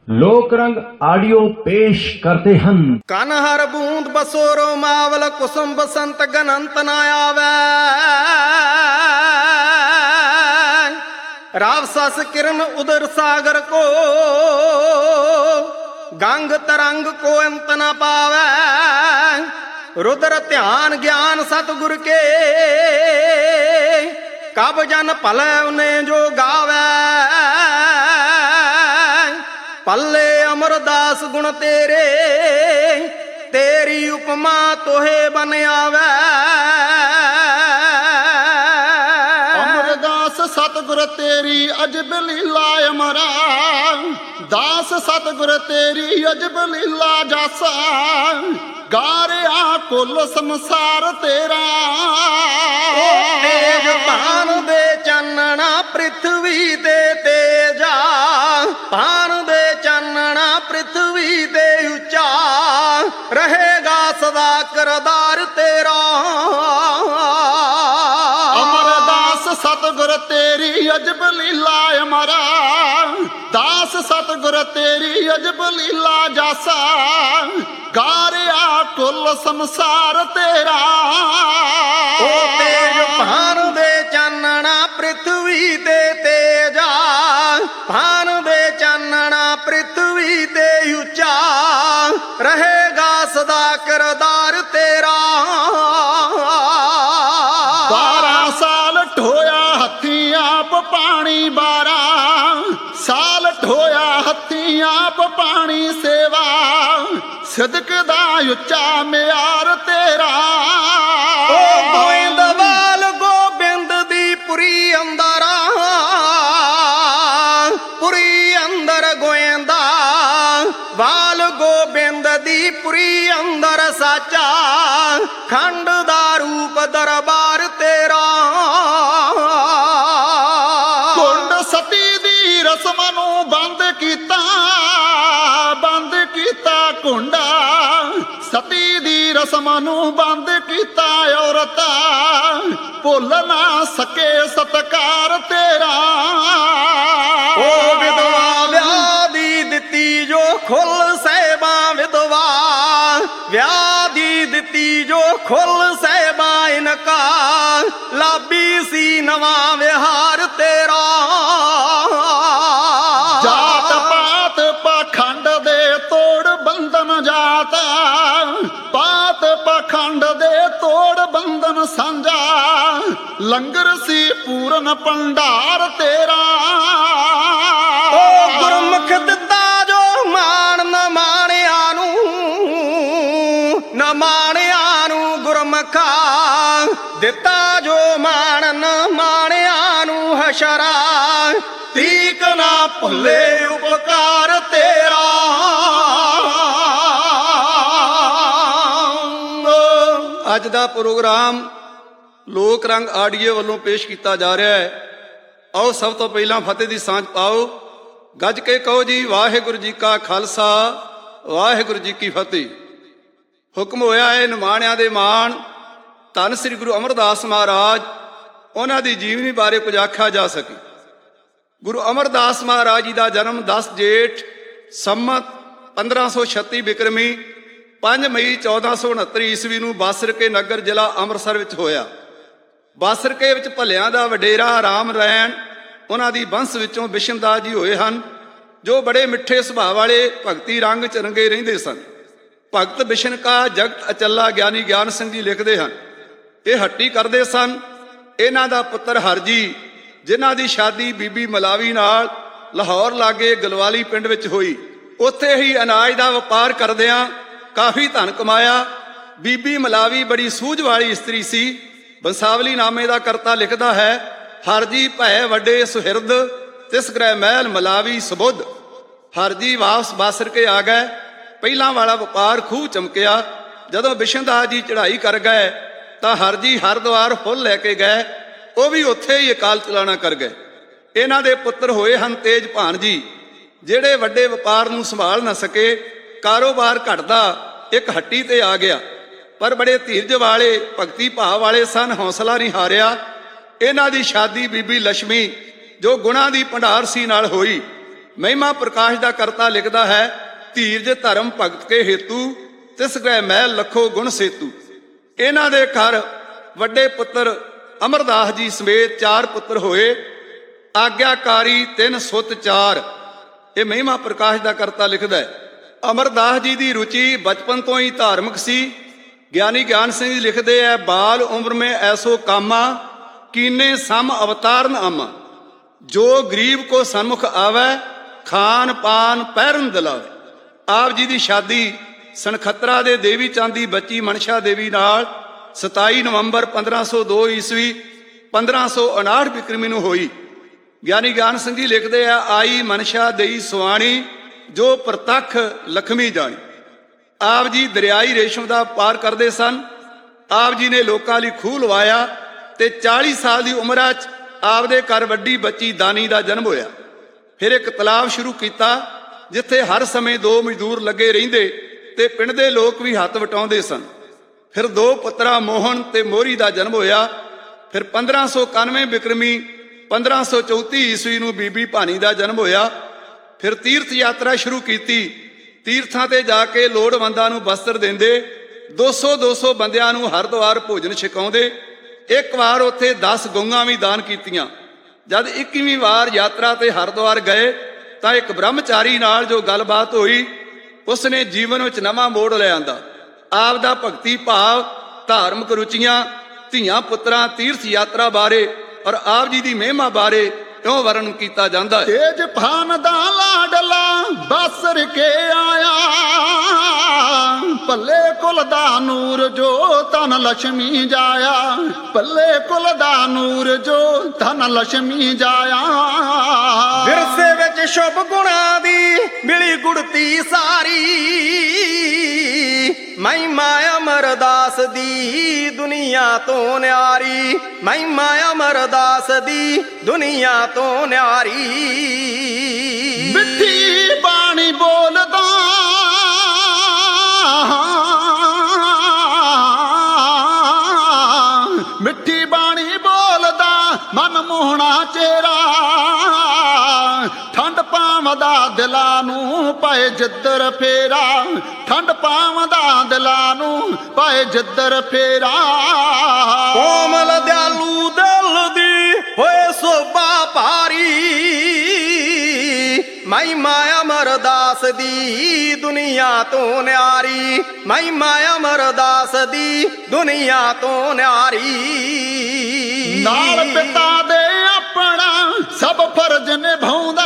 ਲੋਕ ਰੰਗ ਆਡੀਓ ਪੇਸ਼ ਕਰਦੇ ਹਨ। ਕਨ ਹਰ ਬੂੰਦ ਬਸੋਰੋ ਮਾਵਲ ਕੁਸੁਮ ਬਸੰਤ ਗਨੰਤ ਨਾ ਆਵੈ। ਰਾਵ ਸਸ ਕਿਰਨ ਉਦਰ ਸਾਗਰ ਕੋ ਗੰਗ ਤਰੰਗ ਕੋ ਅੰਤ ਨ ਪਾਵੈ। ਰੁਦਰ ਧਿਆਨ ਗਿਆਨ ਸਤਿਗੁਰ ਕੇ ਕਬ ਜਨ ਭਲੇ ਉਨੇ ਜੋ ਗਾਵੈ। ਪੱਲੇ ਅਮਰਦਾਸ ਗੁਣ ਤੇਰੇ ਤੇਰੀ ਉਪਮਾ ਤੋਹੇ ਬਨ ਆਵੈ। ਅਮਰਦਾਸ ਸਤਿਗੁਰ ਤੇਰੀ ਅਜਬ ਲੀਲਾ ਅਮਰਾ। ਦਾਸ ਸਤਿਗੁਰ ਤੇਰੀ ਅਜਬ ਲੀਲਾ ਜਾਸਾ। ਗਾ ਰਿਹਾ ਕੁੱਲ ਸੰਸਾਰ ਤੇਰਾ। ਤੇਜ ਭਾਨ ਦੇ ਚਾਨਣਾ ਪ੍ਰਿਥਵੀ ਦੇ ਤੇਜਾ। ਭਾਨ ਦੇ ਚਾਨਣਾ ਪ੍ਰਿਥਵੀ ਦੇ ਉੱਚਾ। ਰਹੇਗਾ ਸਦਾ ਕਰਤਾਰ ਤੇਰਾ। ਅਮਰਦਾਸ ਸਤਿਗੁਰ ਤੇਰੀ ਅਜਬ ਲੀਲਾ ਅਮਰਾ। ਦਾਸ ਸਤਿਗੁਰ ਤੇਰੀ ਅਜਬ ਲੀਲਾ ਜਾਸਾ। ਗਾ ਰਿਹਾ ਕੁੱਲ ਸੰਸਾਰ ਤੇਰਾ। ਉਹ ਤੇਜ ਭਾਨ ਦੇ ਚਾਨਣਾ ਪ੍ਰਿਥਵੀ ਦੇ ਤੇਜਾ। ਭਾਨ ਦੇ ਚਾਨਣਾ ਪ੍ਰਿਥਵੀ ਦੇ ਉੱਚਾ। ਰਹੇਗਾ ਸਦਾ ਕਰਤਾਰ ਤੇਰਾ। 12 ਸਾਲ ਢੋਇਆ ਹੱਥੀਂ ਆਪ ਪਾਣੀ। 12 ਸਾਲ ਢੋਇਆ ਹੱਥੀਂ ਆਪ ਪਾਣੀ ਸੇਵਾ। ਸਿਦਕ ਦਾ ਉੱਚਾ ਮਿਆਰ ਤੇਰਾ। ਉਹ ਗੋਇੰਦਵਾਲ ਗੋਬਿੰਦ ਦੀ ਪੁਰੀ ਅੰਦਰ। ਪੁਰੀ ਅੰਦਰ ਗੋਇੰਦਾ ਵਾਲ ਗੋਬਿੰਦ ਦੀ ਪੁਰੀ ਅੰਦਰ ਸਾਚਾ। ਖੰਡ ਦਾ ਰੂਪ ਦਰਬਾਰ ਤੇਰਾ। ਕੁੰਡ ਸਤੀ ਦੀ ਰਸਮ ਨੂੰ ਬੰਦ ਕੀਤਾ। ਬੰਦ ਕੀਤਾ ਕੁੰਡਾ ਸਤੀ ਦੀ ਰਸਮ ਨੂੰ ਬੰਦ ਕੀਤਾ। ਔਰਤਾ ਭੁੱਲ ਨਾ ਸਕੇ ਸਤਕਾਰ ਤੇਰਾ। ਉਹ ਵਿਧਵਾ ਵਿਆਹ ਦੀ ਦਿੱਤੀ ਜੋ ਖੁੱਲ ਸਹਿਬਾਂ। ਵਿਧਵਾ ਵਿਆਹ ਦੀ ਦਿੱਤੀ ਜੋ ਖੁੱਲ ਸਹਿਬਾਂ। ਇਨਕਾ ਲਾਬੀ ਸੀ ਨਵਾਂ ਵਿਹਾਰ ਤੇਰਾ। ਜਾਤ ਪਾਤ ਪਾਖੰਡ ਦੇ ਤੋੜ ਬੰਧਨ। ਜਾਤ ਪਾਤ ਪਾਖੰਡ ਦੇ ਤੋੜ ਬੰਧਨ ਸਾਂਝਾ। ਲੰਗਰ ਸੀ ਪੂਰਨ ਭੰਡਾਰ ਤੇਰਾ। ਉਹ ਗੁਰਮੁਖ ਦਿੱਤਾ ਜੋ ਮਾਣ ਨ ਮਾਣਿਆ ਨੂੰ। ਨ ਮਾਣਿਆ ਨੂੰ ਗੁਰਮੁਖਾ ਦਿੱਤਾ ਜੋ ਮਾਣ ਨ ਮਾਣਿਆ ਨੂੰ। ਹਸ਼ਰਾ ਤੀਕ ਨਾ ਭੁੱਲੇ ਉਪਕਾਰ ਤੇਰਾ। ਅੱਜ ਦਾ ਪ੍ਰੋਗਰਾਮ ਲੋਕ ਰੰਗ ਆਡੀਓ ਵੱਲੋਂ ਪੇਸ਼ ਕੀਤਾ ਜਾ ਰਿਹਾ ਹੈ। ਆਓ ਸਭ ਤੋਂ ਪਹਿਲਾਂ ਫਤਿਹ ਦੀ ਸਾਂਝ ਪਾਓ। ਗੱਜ ਕੇ ਕਹੋ ਜੀ ਵਾਹਿਗੁਰੂ ਜੀ ਕਾ ਖਾਲਸਾ ਵਾਹਿਗੁਰੂ ਜੀ ਕੀ ਫਤਿਹ। ਹੁਕਮ ਹੋਇਆ ਹੈ ਨਿਮਾਣਿਆਂ ਦੇ ਮਾਣ ਧੰਨ ਸ੍ਰੀ ਗੁਰੂ ਅਮਰਦਾਸ ਮਹਾਰਾਜ ਉਹਨਾਂ ਦੀ ਜੀਵਨੀ ਬਾਰੇ ਕੁਝ ਆਖਿਆ ਜਾ ਸਕੇ। ਗੁਰੂ ਅਮਰਦਾਸ ਮਹਾਰਾਜ ਜੀ ਦਾ ਜਨਮ 10 ਜੇਠ ਸੰਮਤ 1536 ਬਿਕਰਮੀ 5 ਮਈ 1469 ਈਸਵੀ ਨੂੰ ਬਾਸਰਕੇ ਨਗਰ ਜ਼ਿਲ੍ਹਾ ਅੰਮ੍ਰਿਤਸਰ ਵਿੱਚ ਹੋਇਆ। ਬਾਸਰਕੇ ਵਿੱਚ ਭੱਲਿਆਂ ਦਾ ਵਡੇਰਾ ਰਾਮ ਰੈਣ ਉਹਨਾਂ ਦੀ ਬੰਸ ਵਿੱਚੋਂ ਬਿਸ਼ਨਦਾਸ ਜੀ ਹੋਏ ਹਨ, ਜੋ ਬੜੇ ਮਿੱਠੇ ਸੁਭਾਅ ਵਾਲੇ ਭਗਤੀ ਰੰਗ ਚ ਰੰਗੇ ਰਹਿੰਦੇ ਸਨ। ਭਗਤ ਬਿਸ਼ਨ ਕਾ ਜਗਤ ਅਚੱਲਾ ਗਿਆਨੀ ਗਿਆਨ ਸਿੰਘ ਜੀ ਲਿਖਦੇ ਹਨ, ਇਹ ਹੱਟੀ ਕਰਦੇ ਸਨ। ਇਹਨਾਂ ਦਾ ਪੁੱਤਰ ਹਰਜੀ, ਜਿਨ੍ਹਾਂ ਦੀ ਸ਼ਾਦੀ ਬੀਬੀ ਮਲਾਵੀ ਨਾਲ ਲਾਹੌਰ ਲਾਗੇ ਗਲਵਾਲੀ ਪਿੰਡ ਵਿੱਚ ਹੋਈ, ਉੱਥੇ ਹੀ ਅਨਾਜ ਦਾ ਵਪਾਰ ਕਰਦਿਆਂ ਕਾਫੀ ਧਨ ਕਮਾਇਆ। ਬੀਬੀ ਮਲਾਵੀ ਬੜੀ ਸੂਝ ਵਾਲੀ ਇਸਤਰੀ ਸੀ। ਬੰਸਾਵਲੀ ਨਾਮੇ ਦਾ ਕਰਤਾ ਲਿਖਦਾ ਹੈ, ਹਰਜੀ ਭੈ ਵੱਡੇ ਸੁਹਿਰਦ ਤਿਸ ਗ੍ਰਹਿ ਮਹਿਲ ਮਲਾਵੀ ਸੁਬੁੱਧ। ਹਰਜੀ ਵਾਪਸ ਬਾਸਰ ਕੇ ਆ ਗਏ। ਪਹਿਲਾਂ ਵਾਲਾ ਵਪਾਰ ਖੂਹ ਚਮਕਿਆ। ਜਦੋਂ ਬਿਸ਼ਨਦਾਸ ਜੀ ਚੜ੍ਹਾਈ ਕਰ ਗਏ ਤਾਂ ਹਰਜੀ ਹਰਿਦੁਆਰ ਫੁੱਲ ਲੈ ਕੇ ਗਏ। ਉਹ ਵੀ ਉੱਥੇ ਹੀ ਅਕਾਲ ਚਲਾਣਾ ਕਰ ਗਏ। ਇਹਨਾਂ ਦੇ ਪੁੱਤਰ ਹੋਏ ਹਨ ਤੇਜ ਭਾਨ ਜੀ, ਜਿਹੜੇ ਵੱਡੇ ਵਪਾਰ ਨੂੰ ਸੰਭਾਲ ਨਾ ਸਕੇ। ਕਾਰੋਬਾਰ ਘਟਦਾ ਇੱਕ ਹੱਟੀ ਤੇ ਆ ਗਿਆ, ਪਰ ਬੜੇ ਧੀਰਜ ਵਾਲੇ ਭਗਤੀ ਭਾਵ ਵਾਲੇ ਸਨ, ਹੌਸਲਾ ਨਹੀਂ ਹਾਰਿਆ। ਇਹਨਾਂ ਦੀ ਸ਼ਾਦੀ ਬੀਬੀ ਲక్ష్ਮੀ, ਜੋ ਗੁਣਾਂ ਦੀ ਭੰਡਾਰ ਸੀ, ਨਾਲ ਹੋਈ। ਮਹਿਮਾ ਪ੍ਰਕਾਸ਼ ਦਾ ਕਰਤਾ ਲਿਖਦਾ ਹੈ, ਧੀਰਜ ਧਰਮ ਭਗਤ ਕੇ ਹੇਤੂ ਤਿਸ ਗਏ ਮਹਿਲ ਲੱਖੋ ਗੁਣ ਸੇਤੂ। ਇਹਨਾਂ ਦੇ ਘਰ ਵੱਡੇ ਪੁੱਤਰ ਅਮਰਦਾਸ ਜੀ ਸਮੇਤ 4 ਪੁੱਤਰ ਹੋਏ। ਆਗਿਆਕਾਰੀ 3 ਸੁੱਤ 4। ਇਹ ਮਹਿਮਾ ਪ੍ਰਕਾਸ਼ ਦਾ ਕਰਤਾ ਲਿਖਦਾ ਹੈ। ਅਮਰਦਾਸ ਜੀ ਦੀ ਰੁਚੀ ਬਚਪਨ ਤੋਂ ਹੀ ਧਾਰਮਿਕ ਸੀ। ਗਿਆਨੀ ਗਿਆਨ ਸਿੰਘ ਜੀ ਲਿਖਦੇ ਹੈ, ਬਾਲ ਉਮਰ ਮੇਂ ਐਸੋ ਕਾਮਾ ਕੀਨੇ ਸਮ ਅਵਤਾਰਨ ਆਮਾ, ਜੋ ਗਰੀਬ ਕੋ ਸਨਮੁਖ ਆਵੈ ਖਾਨ ਪਾਨ ਪਹਿਰਨ ਦਿਲਾਵੇ। ਆਪ ਜੀ ਦੀ ਸ਼ਾਦੀ ਸਨਖਤਰਾ ਦੇ ਦੇਵੀ ਚਾਂਦੀ ਬੱਚੀ ਮਨਸ਼ਾ ਦੇਵੀ ਨਾਲ 27 ਨਵੰਬਰ 1502 ਈਸਵੀ 1559 ਬਿਕਰਮੀ ਨੂੰ ਹੋਈ। ਗਿਆਨੀ ਗਿਆਨ ਸਿੰਘ ਜੀ ਲਿਖਦੇ ਆ, ਆਈ ਮਨਸ਼ਾ ਦੇਈ ਸੁਆਣੀ ਜੋ ਪ੍ਰਤੱਖ ਲਖਮੀ ਜਾਣੀ। ਆਪ ਜੀ ਦਰਿਆਈ ਰੇਸ਼ਮ ਦਾ ਪਾਰ ਕਰਦੇ ਸਨ। ਆਪ ਜੀ ਨੇ ਲੋਕਾਂ ਲਈ ਖੂਹ ਲਵਾਇਆ ਤੇ 40 ਸਾਲ ਦੀ ਉਮਰਾਂ 'ਚ ਆਪ ਦੇ ਘਰ ਵੱਡੀ ਬੱਚੀ ਦਾਨੀ ਦਾ ਜਨਮ ਹੋਇਆ। ਫਿਰ ਇੱਕ ਤਲਾਬ ਸ਼ੁਰੂ ਕੀਤਾ ਜਿੱਥੇ ਹਰ ਸਮੇਂ 2 ਮਜ਼ਦੂਰ ਲੱਗੇ ਰਹਿੰਦੇ ਤੇ ਪਿੰਡ ਦੇ ਲੋਕ ਵੀ ਹੱਥ ਵਟਾਉਂਦੇ ਸਨ। ਫਿਰ 2 ਪੁੱਤਰਾਂ ਮੋਹਨ ਤੇ ਮੋਹਰੀ ਦਾ ਜਨਮ ਹੋਇਆ। ਫਿਰ 1591 ਬਿਕਰਮੀ 1534 ਈਸਵੀ ਨੂੰ ਬੀਬੀ ਭਾਨੀ ਦਾ ਜਨਮ ਹੋਇਆ। ਫਿਰ ਤੀਰਥ ਯਾਤਰਾ ਸ਼ੁਰੂ ਕੀਤੀ। ਤੀਰਥਾਂ ਤੇ ਜਾ ਕੇ ਲੋੜਵੰਦਾਂ ਨੂੰ ਵਸਤਰ ਦਿੰਦੇ। 200 ਬੰਦਿਆਂ ਨੂੰ ਹਰਿਦੁਆਰ ਭੋਜਨ ਛਕਾਉਂਦੇ। ਇੱਕ ਵਾਰ ਉੱਥੇ 10 ਗਊਆਂ ਵੀ ਦਾਨ ਕੀਤੀਆਂ। ਜਦ 21ਵੀਂ ਵਾਰ ਯਾਤਰਾ ਤੇ ਹਰਿਦੁਆਰ ਗਏ ਤਾਂ ਇੱਕ ਬ੍ਰਹਮਚਾਰੀ ਨਾਲ ਜੋ ਗੱਲਬਾਤ ਹੋਈ, ਉਸਨੇ ਜੀਵਨ ਵਿੱਚ ਨਵਾਂ ਮੋੜ ਲੈ ਆਂਦਾ। ਆਪ ਦਾ ਭਗਤੀ ਭਾਵ, ਧਾਰਮਿਕ ਰੁਚੀਆਂ, ਧੀਆਂ ਪੁੱਤਰਾਂ, ਤੀਰਥ ਯਾਤਰਾ ਬਾਰੇ ਔਰ ਆਪ ਜੀ ਦੀ ਮਹਿਮਾ ਬਾਰੇ ਕਿਉਂ ਵਰਣਨ ਕੀਤਾ ਜਾਂਦਾ ਹੈ। ਤੇਜ ਭਾਨ ਦਾ ਲਾਡਲਾ ਬਸਰ ਕੇ ਆਇਆ, ਪੱਲੇ ਕੁਲ ਦਾ ਨੂਰ ਜੋ ਧਨ ਲక్ష్ਮੀ ਜਾਇਆ, ਪੱਲੇ ਕੁਲ ਦਾ ਨੂਰ ਜੋ ਧਨ ਲక్ష్ਮੀ ਜਾਇਆ। ਵਿਰਸੇ ਵਿੱਚ ਸ਼ੁਭ ਗੁਣਾਂ ਦੀ ਮਿਲੀ ਗੁੜਤੀ ਸਾਰੀ, ਮਹਿਮਾ ਅਮਰਦਾਸ ਦੀ ਦੁਨੀਆ ਤੋਂ ਨਿਆਰੀ, ਮਹਿਮਾ ਅਮਰਦਾਸ ਦੀ ਦੁਨੀਆ ਤੋਂ ਨਿਆਰੀ। ਮਿੱਠੀ ਬਾਣੀ ਬੋਲਦਾ ਮਿੱਠੀ ਬਾਣੀ ਬੋਲਦਾ ਮਨ ਮੋਹਣਾ ਚਿਹਰਾ, ਠੰਡ ਪਾਵਦਾ ਦਿਲਾਂ ਨੂੰ ਪਾਏ ਜਿੱਧਰ ਫੇਰਾ, ਠੰਡ ਪਾਵਦਾ ਦਿਲਾਂ ਨੂੰ ਪਾਏ ਜਿੱਧਰ ਫੇਰਾ। ਕੋਮਲ ਦਿਆਲੂ ਦਿਲ ਦੀ ਹੋਏ ਸੋਭਾ ਭਾਰੀ, ਮਹਿਮਾ ਅਮਰਦਾਸ ਦੀ ਦੁਨੀਆ ਤੋਂ ਨਿਆਰੀ, ਮਹਿਮਾ ਅਮਰਦਾਸ ਦੀ ਦੁਨੀਆ ਤੋਂ ਨਿਆਰੀ। ਨਾਲ ਪਿਤਾ ਦੇ ਆਪਣਾ ਸਭ ਫਰਜ਼ ਨਿਭਾਉਂਦਾ,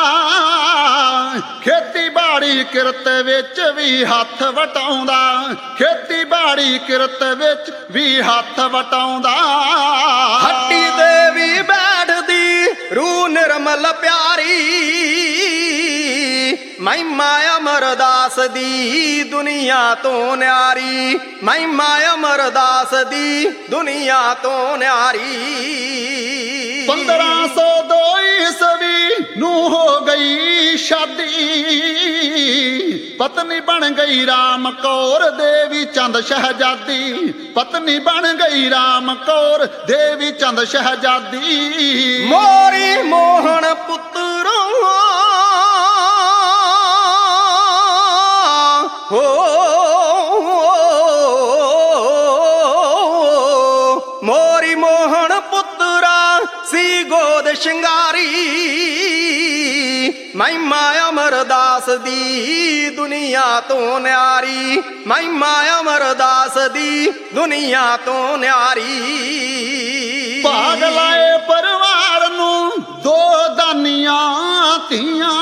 ਖੇਤੀਬਾੜੀ ਕਿਰਤ ਵਿੱਚ ਵੀ ਹੱਥ ਵਟਾਉਂਦਾ, ਖੇਤੀਬਾੜੀ ਕਿਰਤ ਵਿੱਚ ਵੀ ਹੱਥ ਵਟਾਉਂਦਾ। ਹੱਟੀ ਤੇ ਵੀ ਬੈਠਦੀ ਰੂਹ ਨਿਰਮਲ ਪਿਆਰੀ, ਮਹਿਮਾ ਅਮਰਦਾਸ ਦੀ ਦੁਨੀਆ ਤੋਂ ਨਿਆਰੀ, ਮਹਿਮਾ ਅਮਰਦਾਸ ਦੀ ਦੁਨੀਆ ਤੋਂ ਨਿਆਰੀ। 1502 ਈਸਵੀ ਨੂੰ ਹੋ ਗਈ ਸ਼ਾਦੀ, ਪਤਨੀ ਬਣ ਗਈ ਰਾਮ ਕੌਰ ਦੇਵੀ ਚੰਦ ਸ਼ਹਿਜ਼ਾਦੀ, ਪਤਨੀ ਬਣ ਗਈ ਰਾਮ ਕੌਰ ਦੇਵੀ ਚੰਦ ਸ਼ਹਿਜ਼ਾਦੀ। ਮੋਰੀ ਮੋਹਨ ਪੁੱਤਰੋ ਹੋ, ਮੋਰੀ ਮੋਹਨ ਪੁੱਤਰਾ ਸੀ ਗੋਦ ਸ਼ਿੰਗਾਰੀ, ਮਹਿਮਾ ਅਮਰਦਾਸ ਦੀ ਦੁਨੀਆ ਤੋਂ ਨਿਆਰੀ, ਮਹਿਮਾ ਅਮਰਦਾਸ ਦੀ ਦੁਨੀਆ ਤੋਂ ਨਿਆਰੀ। ਭਾਗ ਲਾਏ ਪਰਿਵਾਰ ਨੂੰ 2 ਦਾਨੀਆਂ ਧੀਆਂ,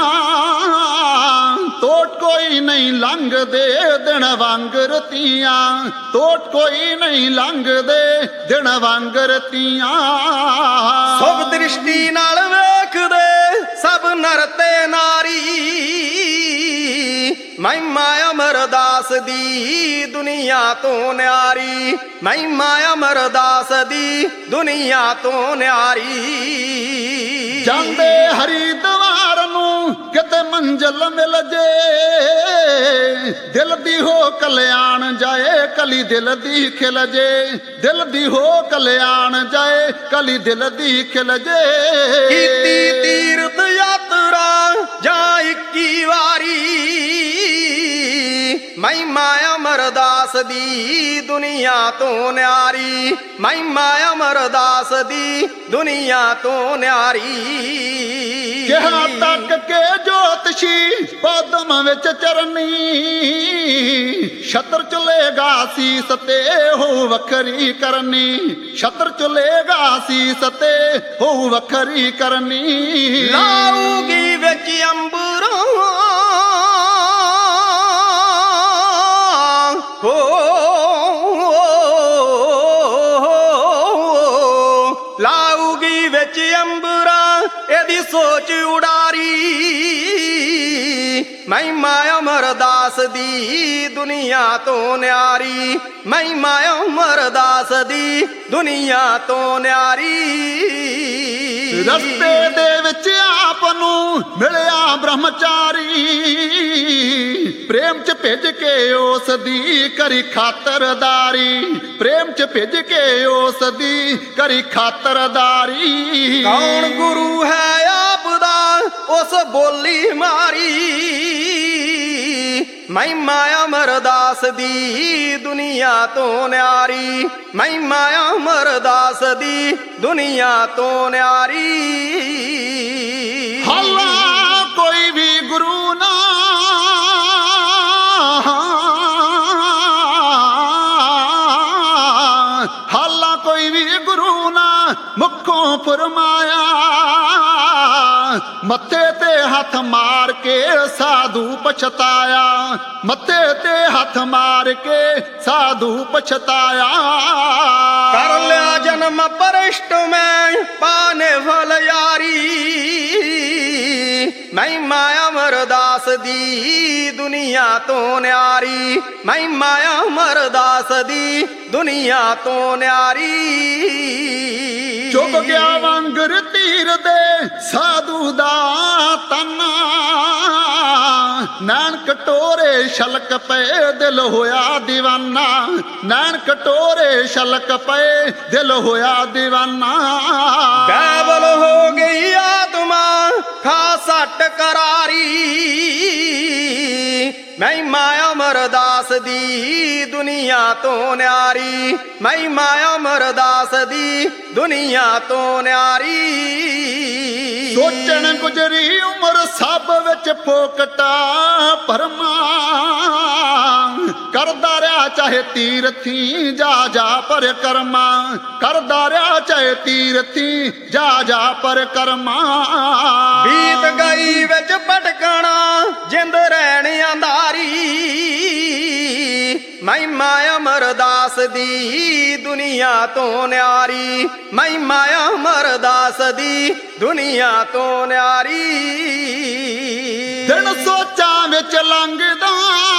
ਤੋਟ ਕੋਈ ਨਹੀਂ ਲੰਘਦੇ ਦਿਨ ਵਾਂਗਰ ਤੀਆਂ, ਤੋਟ ਕੋਈ ਨਹੀਂ ਲੰਘਦੇ ਦਿਨ ਵਾਂਗਰ ਤੀਆਂ। ਸੁਭ ਦ੍ਰਿਸ਼ਟੀ ਨਾਲ ਵੇਖਦੇ ਸਭ ਨਰ ਤੇ ਨਾਰੀ, ਮਹਿਮਾ ਅਮਰਦਾਸ ਦੀ ਦੁਨੀਆ ਤੋਂ ਨਿਆਰੀ, ਮਹਿਮਾ ਅਮਰਦਾਸ ਦੀ ਦੁਨੀਆ ਤੋਂ ਨਿਆਰੀ। ਜਾਂਦੇ ਹਰਿਦੁਆਰ ਨੂੰ ਕਿਤੇ ਮੰਜ਼ਲ ਮਿਲ ਜੇ, ਦਿਲ ਦੀ ਹੋ ਕਲਿਆਣ ਜਾਏ ਕਲੀ ਦਿਲ ਦੀ ਖਿਲ ਜੇ ਦਿਲ ਦੀ ਹੋ ਕਲਿਆਣ ਜਾਏ ਕਲੀ ਦਿਲ ਦੀ ਖਿਲ ਜੇ ਕੀਤੀ ਤੀਰਥ ਯਾਤਰਾ ਜਾਂ 21 ਵਾਰੀ ਮਹਿਮਾ ਅਮਰਦਾਸ ਦੀ ਦੁਨੀਆ ਤੋਂ ਨਿਆਰੀ ਮਹਿਮਾ ਅਮਰਦਾਸ ਦੀ ਦੁਨੀਆ ਤੋਂ ਨਿਆਰੀ ਕਿਹਾ ਤੱਕ ਕੇ ਜੋਤਸ਼ੀ ਪਦਮ ਵਿੱਚ ਚਰਨੀ ਛਤਰ ਚੁਲੇਗਾ ਸੀਸ ਤੇ ਹੋ ਵੱਖਰੀ ਕਰਨੀ ਛਤਰ ਚੁਲੇਗਾ ਸੀਸ ਤੇ ਹੋ ਵੱਖਰੀ ਕਰਨੀ ਲਾਊਗੀ ਵਿੱਚ ਅੰਬਰਾਂ ਲਾਊਗੀ ਵਿੱਚ ਅੰਬਰਾਂ ਇਹਦੀ ਸੋਚ ਉਡਾਰੀ ਮਹਿਮਾ ਅਮਰਦਾਸ ਦੀ ਦੁਨੀਆ ਤੋਂ ਨਿਆਰੀ ਮਹਿਮਾ ਅਮਰਦਾਸ ਦੀ ਦੁਨੀਆ ਤੋਂ ਨਿਆਰੀ ਰਸਤੇ ਦੇ ਵਿੱਚ ਆਪ ਨੂੰ ਮਿਲਿਆ ਬ੍ਰਹਮਚਾਰੀ ਪ੍ਰੇਮ ਚ ਭਿੱਜ ਕੇ ਉਸ ਦੀ ਕਰੀ ਖਾਤਰਦਾਰੀ ਪ੍ਰੇਮ ਚ ਭਿੱਜ ਕੇ ਉਸ ਦੀ ਕਰੀ ਖਾਤਰਦਾਰੀ ਕੌਣ ਗੁਰੂ ਹੈ ਆਪ ਦਾ ਉਸ ਬੋਲੀ ਮਾਰੀ ਮਹਿਮਾ ਅਮਰਦਾਸ ਦੀ ਦੁਨੀਆ ਤੋਂ ਨਿਆਰੀ ਮਹਿਮਾ ਅਮਰਦਾਸ ਦੀ ਦੁਨੀਆ ਤੋਂ ਨਿਆਰੀ ਹਾਲਾ ਕੋਈ ਵੀ ਗੁਰੂ ਨਾ ਹਾਲਾ ਕੋਈ ਵੀ ਗੁਰੂ ਨਾ ਮੁਖੋਂ ਫਰਮਾਇਆ ਮੱਥੇ ਤੇ ਹੱਥ ਮਾਰ ਕੇ ਸਾਧੂ ਪਛਤਾਇਆ ਮੱਥੇ ਤੇ ਹੱਥ ਮਾਰ ਕੇ ਸਾਧੂ ਪਛਤਾਇਆ ਕਰ ਲਿਆ ਜਨਮ ਪਰਿਸ਼ਟ ਮੈਂ ਪਾਨੇ ਫਲ ਯਾਰੀ ਮਹਿਮਾ ਅਮਰਦਾਸ ਦੀ ਦੁਨੀਆ ਤੋਂ ਨਿਆਰੀ ਮਹਿਮਾ ਅਮਰਦਾਸ ਦੀ ਦੁਨੀਆ ਤੋਂ ਨਿਆਰੀ ਚੁੱਕ ਗਿਆ ਵਾਂਗਰ ਤੀਰ ਦੇ ਸਾਧੂ ਦਾ ਤਨ ਨੈਣ ਕਟੋਰੇ ਛਲਕ ਪਏ ਦਿਲ ਹੋਇਆ دیਵਾਨਾ ਨੈਣ ਕਟੋਰੇ ਛਲਕ ਪਏ ਦਿਲ ਹੋਇਆ دیਵਾਨਾ ਬੈਬਲ ਹੋ ਗਈ ਆਤਮਾ ਖਾ ਸੱਟ ਕਰਾਰੀ ਮਹਿਮਾ ਅਮਰਦਾਸ ਦੀ ਦੁਨੀਆ ਤੋਂ ਨਿਆਰੀ ਮਹਿਮਾ ਅਮਰਦਾਸ ਦੀ ਦੁਨੀਆ ਤੋਂ ਨਿਆਰੀ ਸੋਚਣ ਗੁਜਰੀ ਉਮਰ ਸਭ ਵਿੱਚ ਫੋਕਟਾ ਭਰਮਾ ਕਰਦਾ ਰਿਹਾ ਚਾਹੇ ਤੀਰਥੀ ਜਾ ਜਾ ਪਰ ਕਰਮਾ ਕਰਦਾ ਰਿਹਾ ਚਾਹੇ ਤੀਰਥੀ ਜਾ ਜਾ ਪਰ ਕਰਮਾ ਬੀਤ ਗਈ ਵਿੱਚ ਭਟਕਣਾ ਜਿੰਦ ਰਹਿਣ ਅੰਧਾਰੀ ਮਹਿਮਾ ਅਮਰਦਾਸ ਦੀ ਦੁਨੀਆ ਤੋਂ ਨਿਆਰੀ ਮਹਿਮਾ ਅਮਰਦਾਸ ਦੀ ਦੁਨੀਆ ਤੋਂ ਨਿਆਰੀ ਦਿਨ ਸੋਚਾਂ ਵਿੱਚ ਲੰਘਦਾ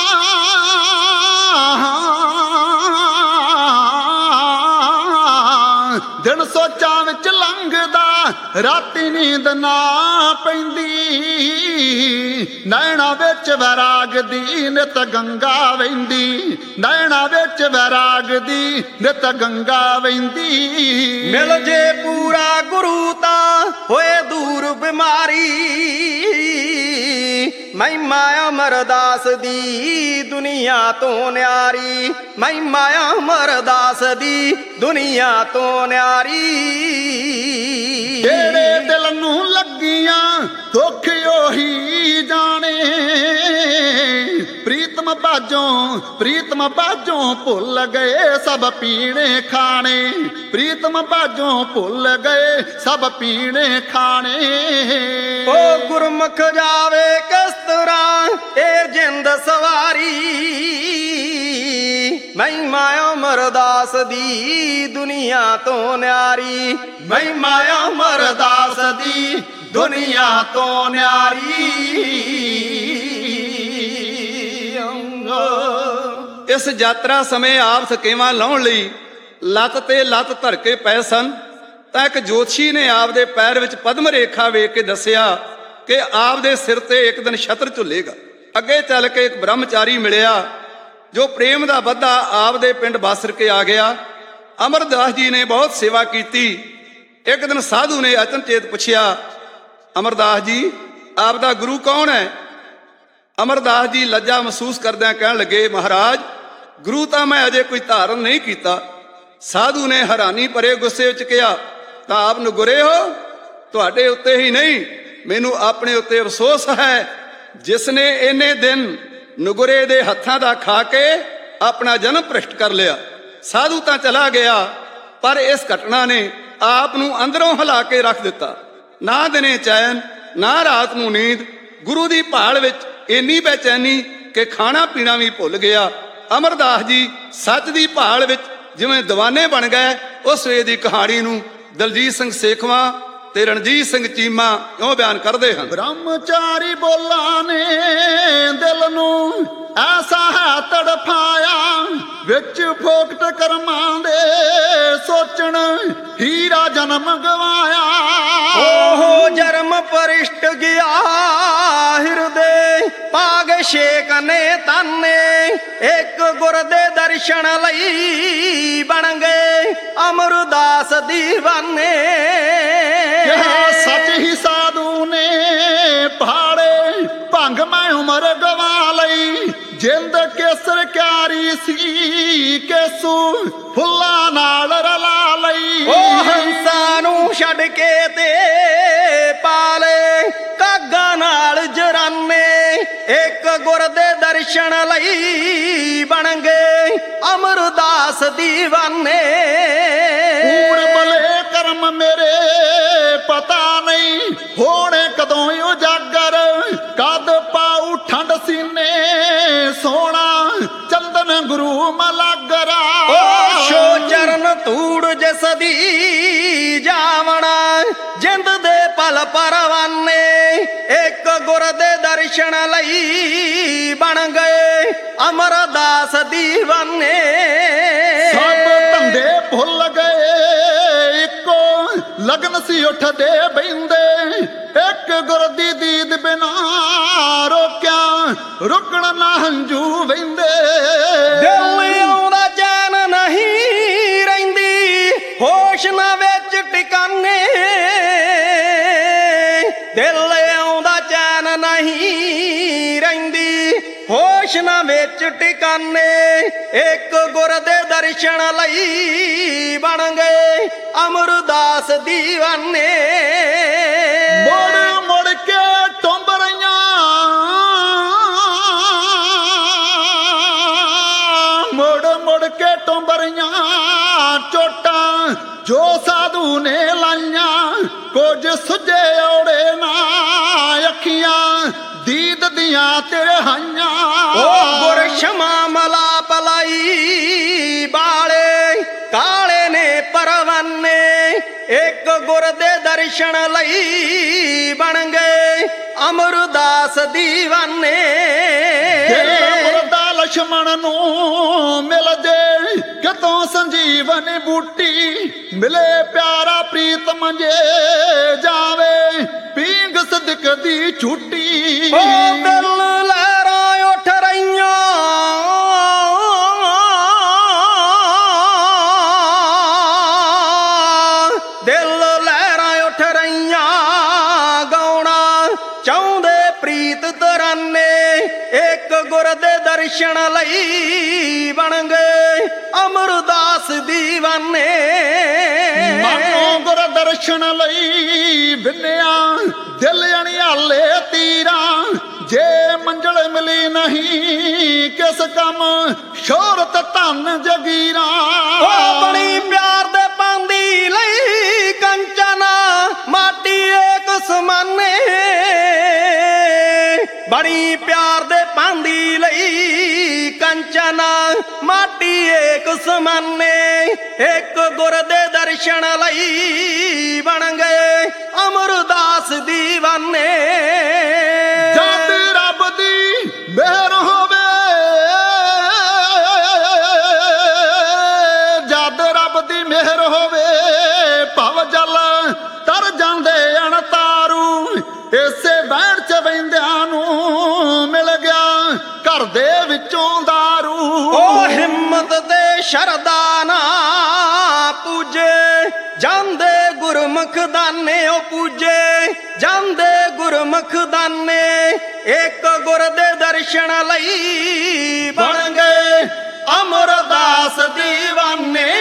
ਦਿਨ ਸੋਚਾਂ ਵਿੱਚ ਲੰਘਦਾ ਰਾਤੀ ਨੀਂਦ ਨਾ ਪੈਂਦੀ ਨੈਣਾ ਵਿੱਚ ਵੈਰਾਗ ਦੀ ਨਿਤ ਗੰਗਾ ਵਹਿੰਦੀ ਨੈਣਾ ਵਿੱਚ ਵੈਰਾਗ ਦੀ ਨਿਤ ਗੰਗਾ ਵਹਿੰਦੀ ਮਿਲ ਜੇ ਪੂਰਾ ਗੁਰੂ ਤਾਂ ਹੋਏ ਦੂਰ ਬਿਮਾਰੀ ਮਹਿਮਾ ਅਮਰਦਾਸ ਦੀ ਦੁਨੀਆ ਤੋਂ ਨਿਆਰੀ ਮਹਿਮਾ ਅਮਰਦਾਸ ਦੀ ਦੁਨੀਆ ਤੋਂ ਨਿਆਰੀ ਜਿਹੜੇ ਦਿਲ ਨੂੰ ਲੱਗੀਆਂ ਦੁੱਖ ਉਹੀ ਜਾਣੇ ਪ੍ਰੀਤਮ ਬਾਝੋਂ ਭੁੱਲ ਗਏ ਸਭ ਪੀਣੇ ਖਾਣੇ ਪ੍ਰੀਤਮ ਬਾਝੋਂ ਭੁੱਲ ਗਏ ਸਭ ਪੀਣੇ ਖਾਣੇ ਓ ਗੁਰਮੁਖ ਜਾਵੇ ਕਿਸ ਤਰ੍ਹਾਂ ਇਹ ਜਿੰਦ ਸਵਾਰੀ ਮਹਿਮਾ ਅਮਰਦਾਸ ਦੀ ਦੁਨੀਆ ਤੋਂ ਨਿਆਰੀ ਮਹਿਮਾ ਅਮਰਦਾਸ ਦੀ ਦੁਨੀਆ ਤੋਂ ਨਿਆਰੀ ਇਸ ਯਾਤਰਾ ਸਮੇਂ ਆਪ ਥਕੇਵਾਂ ਲਾਉਣ ਲਈ ਲੱਤ ਤੇ ਲੱਤ ਧਰ ਕੇ ਪਏ ਸਨ ਤਾਂ ਇੱਕ ਜੋਤਸ਼ੀ ਨੇ ਆਪ ਦੇ ਪੈਰ ਵਿੱਚ ਪਦਮ ਰੇਖਾ ਵੇਖ ਕੇ ਦੱਸਿਆ ਕਿ ਆਪ ਦੇ ਸਿਰ ਤੇ ਇੱਕ ਦਿਨ ਛਤਰ ਝੁੱਲੇਗਾ। ਅੱਗੇ ਚੱਲ ਕੇ ਇੱਕ ਬ੍ਰਹਮਚਾਰੀ ਮਿਲਿਆ ਜੋ ਪ੍ਰੇਮ ਦਾ ਬੱਧਾ ਆਪਦੇ ਪਿੰਡ ਬਾਸਰ ਕੇ ਆ ਗਿਆ। ਅਮਰਦਾਸ ਜੀ ਨੇ ਬਹੁਤ ਸੇਵਾ ਕੀਤੀ। ਇੱਕ ਦਿਨ ਸਾਧੂ ਨੇ ਅਚਨਚੇਤ ਪੁੱਛਿਆ, ਅਮਰਦਾਸ ਜੀ ਆਪ ਦਾ ਗੁਰੂ ਕੌਣ ਹੈ? ਅਮਰਦਾਸ ਜੀ ਲੱਜਾ ਮਹਿਸੂਸ ਕਰਦਿਆਂ ਕਹਿਣ ਲੱਗੇ, ਮਹਾਰਾਜ ਗੁਰੂ ਤਾਂ ਮੈਂ ਅਜੇ ਕੋਈ ਧਾਰਨ ਨਹੀਂ ਕੀਤਾ। ਸਾਧੂ ਨੇ ਹੈਰਾਨੀ ਭਰੇ ਗੁੱਸੇ ਵਿੱਚ ਕਿਹਾ, ਤਾਂ ਆਪ ਨਗੁਰੇ ਹੋ? ਤੁਹਾਡੇ ਉੱਤੇ ਹੀ ਨਹੀਂ, ਮੈਨੂੰ ਆਪਣੇ ਉੱਤੇ ਅਫਸੋਸ ਹੈ ਜਿਸ ਨੇ ਇੰਨੇ ਦਿਨ ਨਗੁਰੇ ਦੇ ਹੱਥਾਂ ਦਾ ਖਾ ਕੇ ਆਪਣਾ ਜਨਮ ਭ੍ਰਿਸ਼ਟ ਕਰ ਲਿਆ। ਸਾਧੂ ਤਾਂ ਚਲਾ ਗਿਆ, ਪਰ ਇਸ ਘਟਨਾ ਨੇ ਆਪ ਨੂੰ ਅੰਦਰੋਂ ਹਿਲਾ ਕੇ ਰੱਖ ਦਿੱਤਾ। ਨਾ ਦਿਨੇ ਚੈਨ, ਨਾ ਰਾਤ ਨੂੰ ਨੀਂਦ। ਗੁਰੂ ਦੀ ਭਾਲ ਵਿੱਚ ਇੰਨੀ ਬੇਚੈਨੀ ਕਿ ਖਾਣਾ ਪੀਣਾ ਵੀ ਭੁੱਲ ਗਿਆ। ਅਮਰਦਾਸ ਜੀ ਸੱਚ ਦੀ ਭਾਲ ਵਿੱਚ ਜਿਵੇਂ ਦੀਵਾਨੇ ਬਣ ਗਏ। ਉਸ ਵੇਲੇ ਦੀ ਕਹਾਣੀ ਨੂੰ ਦਲਜੀਤ ਸਿੰਘ ਸੇਖਵਾਂ ਤੇ ਰਣਜੀਤ ਸਿੰਘ ਚੀਮਾ ਉਹ ਬਿਆਨ ਕਰਦੇ ਹਨ। ਬ੍ਰਹਮਚਾਰੀ ਬੋਲਾਂ ਨੇ ਦਿਲ ਨੂੰ ਐਸਾ ਹੈ ਤੜਫਾਇਆ, ਵਿੱਚ ਫੋਕਟ ਕਰਮਾਂ ਦੇ ਸੋਚਣ ਹੀਰਾ ਜਨਮ ਗਵਾਇਆ। ਓਹ ਜਨਮ ਪਰਿਸ਼ਟ ਗਿਆ ਹਿਰਦੇ ਪਾਗ ਛੇਕ ਨੇ ਤਾਨੇ, ਇੱਕ ਗੁਰ ਦੇ ਦਰਸ਼ਨ ਲਈ ਬਣ ਗਏ ਅਮਰਦਾਸ ਦੀਵਾਨੇ। ਸੱਚ ਹੀ ਸਾਧੂ ਨੇ ਪਹਾੜੇ ਭੰਗ ਮੈਂ ਉਮਰ ਗਵਾ ਲਈ, ਜਿੰਦ ਕੇਸਰ ਕਿਆਰੀ ਸੀ ਕੇਸੂ ਫੁੱਲਾਂ ਨਾਲ ਰਲਾ ਲਈ। ਉਹ ਹੰਸਾਂ ਨੂੰ ਛੱਡ ਕੇ ਤੇ ਪਾਲੇ ਕਾਗਾ ਨਾਲ ਜਰਾਨੇ, ਇੱਕ ਗੁਰ ਦੇ ਦਰਸ਼ਨ ਲਈ ਬਣ ਗਏ ਅਮਰਦਾਸ ਦੀਵਾਨੇ। ਕੂੜ ਬਲੇ ਕਰਮ ਮੇਰੇ ਪਤਾ ਨਹੀਂ ਹੋਣੇ ਕਦੋਂ ਉਜਾਗਰ, ਕਦ ਪਾਉ ਠੰਡ ਸੀਨੇ ਸੋਹਣਾ ਚੰਦਨ ਗੁਰੂ ਮਲਾਗਰਾ। ਓ ਸ਼ੋ ਚਰਨ ਧੂੜ ਜਿਸ ਦੀ ਜਾਵਣਾ, ਜਿੰਦ ਦੇ ਪਲ ਪਰਵਾਨੇ, ਇੱਕ ਗੁਰ ਦੇ ਦਰਸ਼ਨ ਲਈ ਬਣ ਗਏ ਅਮਰਦਾਸ ਦੀਵਾਨੇ। ਸਭ ਧੰਦੇ ਭੁੱਲ ਗਏ, ਇੱਕੋ ਲਗਨ ਸੀ ਉੱਠਦੇ ਬਹਿੰਦੇ, ਇੱਕ ਗੁਰ ਦੀ ਦੀਦ ਬਿਨਾ ਰੋਕਿਆ ਰੁਕਣ ਨਾ ਹੰਝੂ ਵਹਿੰਦੇ। ਦਿਲ ਆਉਂਦਾ ਚੈਨ ਨਹੀਂ ਰਹਿੰਦੀ, ਹੋਸ਼ ਨਾ ਵਿੱਚ ਟਿਕਾਨੇ, ਦਿਲ ਆਉਂਦਾ ਚੈਨ ਨਹੀਂ ਰਹਿੰਦੀ, ਹੋਸ਼ ਨਾ ਵਿੱਚ ਟਿਕਾਨੇ, ਇੱਕ ਗੁਰ ਦੇ ਦਰਸ਼ਨ ਲਈ ਬਣ ਗਏ ਅਮਰਦਾਸ ਦੀਵਾਨੇ। ਮੁੜ ਮੁੜ ਕੇ ਟੁੰਬ ਰਹੀਆਂ, ਮੁੜ ਮੁੜ ਕੇ ਟੁੰਬ ਰਹੀਆਂ ਚੋਟਾਂ ਜੋ ਸਾਧੂ ਨੇ ਲਾਈਆਂ, ਕੁਝ ਸੁਝੇ ਔੜੇ ਨਾ ਅੱਖੀਆਂ ਦੀਦ ਦੀਆਂ ਤਿਰਹਾਈਆਂ। ਉਹ ਗੁਰ ਸ਼ਮਾ ਮਲਾ ਪਲਾਈ ਬਾਲੇ ਕਾਲੇ ਨੇ ਪਰਵਾਨੇ, ਇੱਕ ਗੁਰ ਦੇ ਦਰਸ਼ਨ ਲਈ ਬਣ ਗਏ ਅਮਰਦਾਸ ਦੀਵਾਨੇ। ਮੁਰਦਾ ਲਛਮਣ ਨੂੰ ਮਿਲ ਜੇ ਕਿਤੋਂ ਸੰਜੀਵਨ ਬੂਟੀ, ਮਿਲੇ ਪਿਆਰਾ ਪ੍ਰੀਤਮ ਜੇ ਜਾਵੇ ਪੀਂਗ ਸਦਕ ਦੀ ਝੂਟੀ। ਉਹ ਦਿਲ ਲਹਿਰਾਂ ਉੱਠ ਰਹੀਆਂ, ਦਿਲ ਲਹਿਰਾਂ ਉੱਠ ਰਹੀਆਂ, ਗਾਉਣਾ ਚਾਹੁੰਦੇ ਪ੍ਰੀਤ ਤਰਾਨੇ, ਇੱਕ ਗੁਰ ਦੇ ਦਰਸ਼ਨ ਲਈ ਬਣ ਗਏ ਅਮਰਦਾਸ ਦੀਵਾਨੇ। ਮਾਨੋ ਗੁਰ ਦਰਸ਼ਨ ਲਈ ਬਿਨਿਆ ਦਿਲ ਅਣਿਆਲੇ ਤੀਰਾਂ, ਜੇ ਮੰਜ਼ਲ ਮਿਲੀ ਨਹੀਂ ਕਿਸ ਕੰਮ ਸ਼ੋਹਰਤ ਧਨ ਜਗੀਰਾਂ। ਉਹ ਬਣੀ ਪਿਆਰ ਦੇ ਪਾਂਦੀ ਲਈ ਕੰਚਨਾ ਮਾਟੀ ਏਕ ਸਮਾਨੇ, ਬਣੀ ਪਿਆਰ ਦੇ ਪਾਂਦੀ ਲਈ ਕੰਚਨਾ ਮਾਟੀ ਏਕ ਸਮਾਨੇ, ਇੱਕ ਗੁਰ ਦੇ ਦਰਸ਼ਨ ਲਈ ਬਣ ਗਏ ਅਮਰਦਾਸ ਦੀਵਾਨੇ। ਜਦ ਰੱਬ ਦੀ ਮਿਹਰ ਹੋਵੇ, ਜਦ ਰੱਬ ਦੀ ਮਿਹਰ ਹੋਵੇ, ਭਵ ਜਲ ਤਰ ਜਾਂਦੇ ਅਣਤਾਰੂ, ਇਸੇ ਬੈਠ ਚ ਬੈੰਦਿਆਂ ਨੂੰ ਮਿਲ ਗਿਆ ਦੇ ਵਿੱਚੋਂ ਦਾਰੂ। ਉਹ ਹਿੰਮਤ ਤੇ ਸ਼ਰਧਾ ਨਾ ਪੂਜੇ ਜਾਂਦੇ ਗੁਰਮੁਖ ਦਾਨੇ, ਉਹ ਪੂਜੇ ਜਾਂਦੇ ਗੁਰਮੁਖ ਦਾਨੇ। ਇੱਕ ਗੁਰ ਦੇ ਦਰਸ਼ਨ ਲਈ ਬਣ ਗਏ ਅਮਰਦਾਸ ਦੀਵਾਨੇ।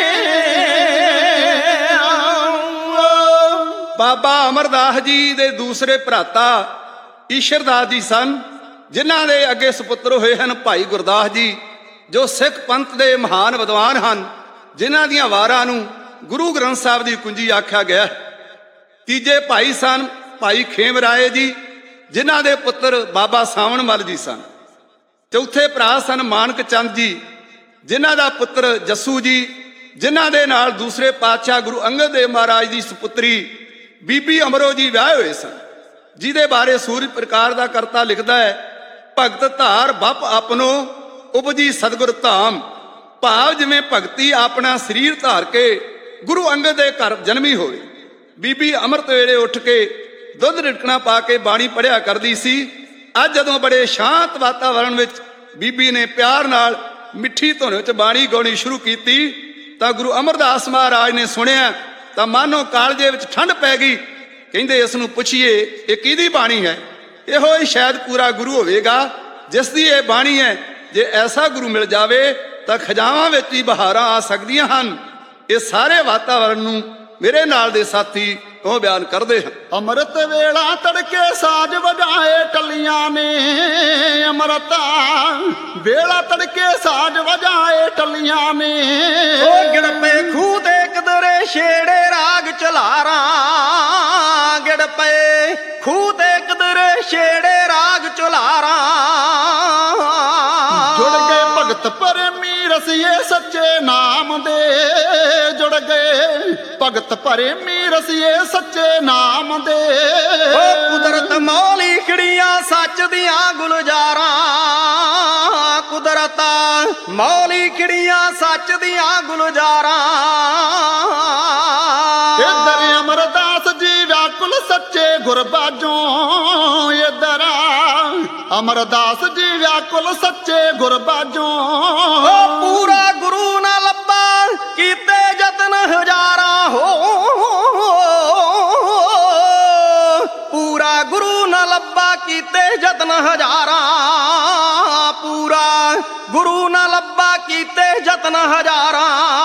ਬਾਬਾ ਅਮਰਦਾਸ ਜੀ ਦੇ ਦੂਸਰੇ ਭਰਾਤਾ ਈਸ਼ਰਦਾਸ ਜੀ ਸਨ, ਜਿਨ੍ਹਾਂ ਦੇ ਅੱਗੇ ਸੁਪੁੱਤਰ ਹੋਏ ਹਨ ਭਾਈ ਗੁਰਦਾਸ ਜੀ, ਜੋ ਸਿੱਖ ਪੰਥ ਦੇ ਮਹਾਨ ਵਿਦਵਾਨ ਹਨ, ਜਿਨ੍ਹਾਂ ਦੀਆਂ ਵਾਰਾਂ ਨੂੰ ਗੁਰੂ ਗ੍ਰੰਥ ਸਾਹਿਬ ਦੀ ਕੁੰਜੀ ਆਖਿਆ ਗਿਆ। ਤੀਜੇ ਭਾਈ ਸਨ ਭਾਈ ਖੇਮ ਰਾਏ ਜੀ, ਜਿਨ੍ਹਾਂ ਦੇ ਪੁੱਤਰ ਬਾਬਾ ਸਾਵਣ ਮੱਲ ਜੀ ਸਨ। ਚੌਥੇ ਭਰਾ ਸਨ ਮਾਨਕ ਚੰਦ ਜੀ, ਜਿਨ੍ਹਾਂ ਦਾ ਪੁੱਤਰ ਜੱਸੂ ਜੀ, ਜਿਨ੍ਹਾਂ ਦੇ ਨਾਲ ਦੂਸਰੇ ਪਾਤਸ਼ਾਹ ਗੁਰੂ ਅੰਗਦ ਦੇਵ ਮਹਾਰਾਜ ਦੀ ਸੁਪੁੱਤਰੀ ਬੀਬੀ ਅਮਰੋ ਜੀ ਵਿਆਹੇ ਹੋਏ ਸਨ, ਜਿਹਦੇ ਬਾਰੇ ਸੂਰਜ ਪ੍ਰਕਾਰ ਦਾ ਕਰਤਾ ਲਿਖਦਾ ਹੈ, ਭਗਤ ਧਾਰ ਬਪ ਆਪਣੋ ਉਪਜੀ ਸਤਿਗੁਰ ਧਾਮ। ਭਾਵ ਜਿਵੇਂ ਭਗਤੀ ਆਪਣਾ ਸਰੀਰ ਧਾਰ ਕੇ ਗੁਰੂ ਅੰਗਦ ਦੇ ਘਰ ਜਨਮੀ ਹੋਵੇ। ਬੀਬੀ ਅੰਮ੍ਰਿਤ ਵੇਲੇ ਉੱਠ ਕੇ ਦੁੱਧ ਰਿੜਕਣਾ ਪਾ ਕੇ ਬਾਣੀ ਪੜ੍ਹਿਆ ਕਰਦੀ ਸੀ। ਅੱਜ ਜਦੋਂ ਬੜੇ ਸ਼ਾਂਤ ਵਾਤਾਵਰਣ ਵਿੱਚ ਬੀਬੀ ਨੇ ਪਿਆਰ ਨਾਲ ਮਿੱਠੀ ਧੁਨ ਵਿੱਚ ਬਾਣੀ ਗਾਉਣੀ ਸ਼ੁਰੂ ਕੀਤੀ ਤਾਂ ਗੁਰੂ ਅਮਰਦਾਸ ਮਹਾਰਾਜ ਨੇ ਸੁਣਿਆ ਤਾਂ ਮਾਨੋ ਕਾਲਜੇ ਵਿੱਚ ਠੰਡ ਪੈ ਗਈ। ਕਹਿੰਦੇ ਇਸ ਨੂੰ ਪੁੱਛੀਏ ਇਹ ਕਿਹਦੀ ਬਾਣੀ ਹੈ, ਇਹੋ ਹੀ ਸ਼ਾਇਦ ਪੂਰਾ ਗੁਰੂ ਹੋਵੇਗਾ ਜਿਸ ਦੀ ਇਹ ਬਾਣੀ ਹੈ। ਜੇ ਐਸਾ ਗੁਰੂ ਮਿਲ ਜਾਵੇ ਤਾਂ ਖਜਾਵਾਂ ਵਿੱਚ ਹੀ ਬਹਾਰਾਂ ਆ ਸਕਦੀਆਂ ਹਨ। ਇਹ ਸਾਰੇ ਵਾਤਾਵਰਣ ਨੂੰ ਮੇਰੇ ਨਾਲ ਦੇ ਸਾਥੀ ਉਹ ਬਿਆਨ ਕਰਦੇ ਹਨ। ਅੰਮ੍ਰਿਤ ਵੇਲਾ ਤੜਕੇ ਸਾਜ ਵਜਾਏ ਟੱਲੀਆਂ ਨੇ, ਅੰਮ੍ਰਿਤ ਵੇਲਾ ਤੜਕੇ ਸਾਜ ਵਜਾਏ ਟੱਲੀਆਂ ਨੇ। ਉਹ ਗਿੜਪੇ ਖੂਹ ਤੇ ਕਿਧਰੇ ਛੇੜੇ ਰਾਗ ਚਲਾਰਾਂ, ਗਿੜਪੇ ਖੂਹ ਤੇ ਕਿਧਰੇ ਛੇੜੇ ਰਾਗ ਚਲਾਰਾਂ। ਜੁੜ ਗਏ ਭਗਤ ਪ੍ਰੇਮੀ ਰਸੀਏ ਸੱਚੇ ਨਾਮ ਦੇ, ਜੁੜ ਗਏ ਭਗਤ ਪ੍ਰੇਮੀ ਰਸੀਏ ਸੱਚੇ ਨਾਮ ਦੇ। ਉਹ ਕੁਦਰਤ ਮੌਲੀ ਖੜੀਆਂ ਸੱਚ ਦੀਆਂ ਗੁਲਜ਼ਾਰਾਂ, ਕੁਦਰਤ ਮੌਲੀ ਖੜੀਆਂ ਸੱਚ ਦੀਆਂ ਗੁਲਜ਼ਾਰਾਂ। ਇੱਧਰ ਅਮਰਦਾਸ ਜੀ व्याकुल सच्चे गुरबाजों, इधर अमरदास जी व्याकुल सच्चे गुरबाजों। पूरा गुरु ना लब्बा कीते जतन हजारा हो, पूरा गुरु ना लब्बा कीते जतन हजारा, पूरा गुरु ना लब्बा कीते जतन हजारा।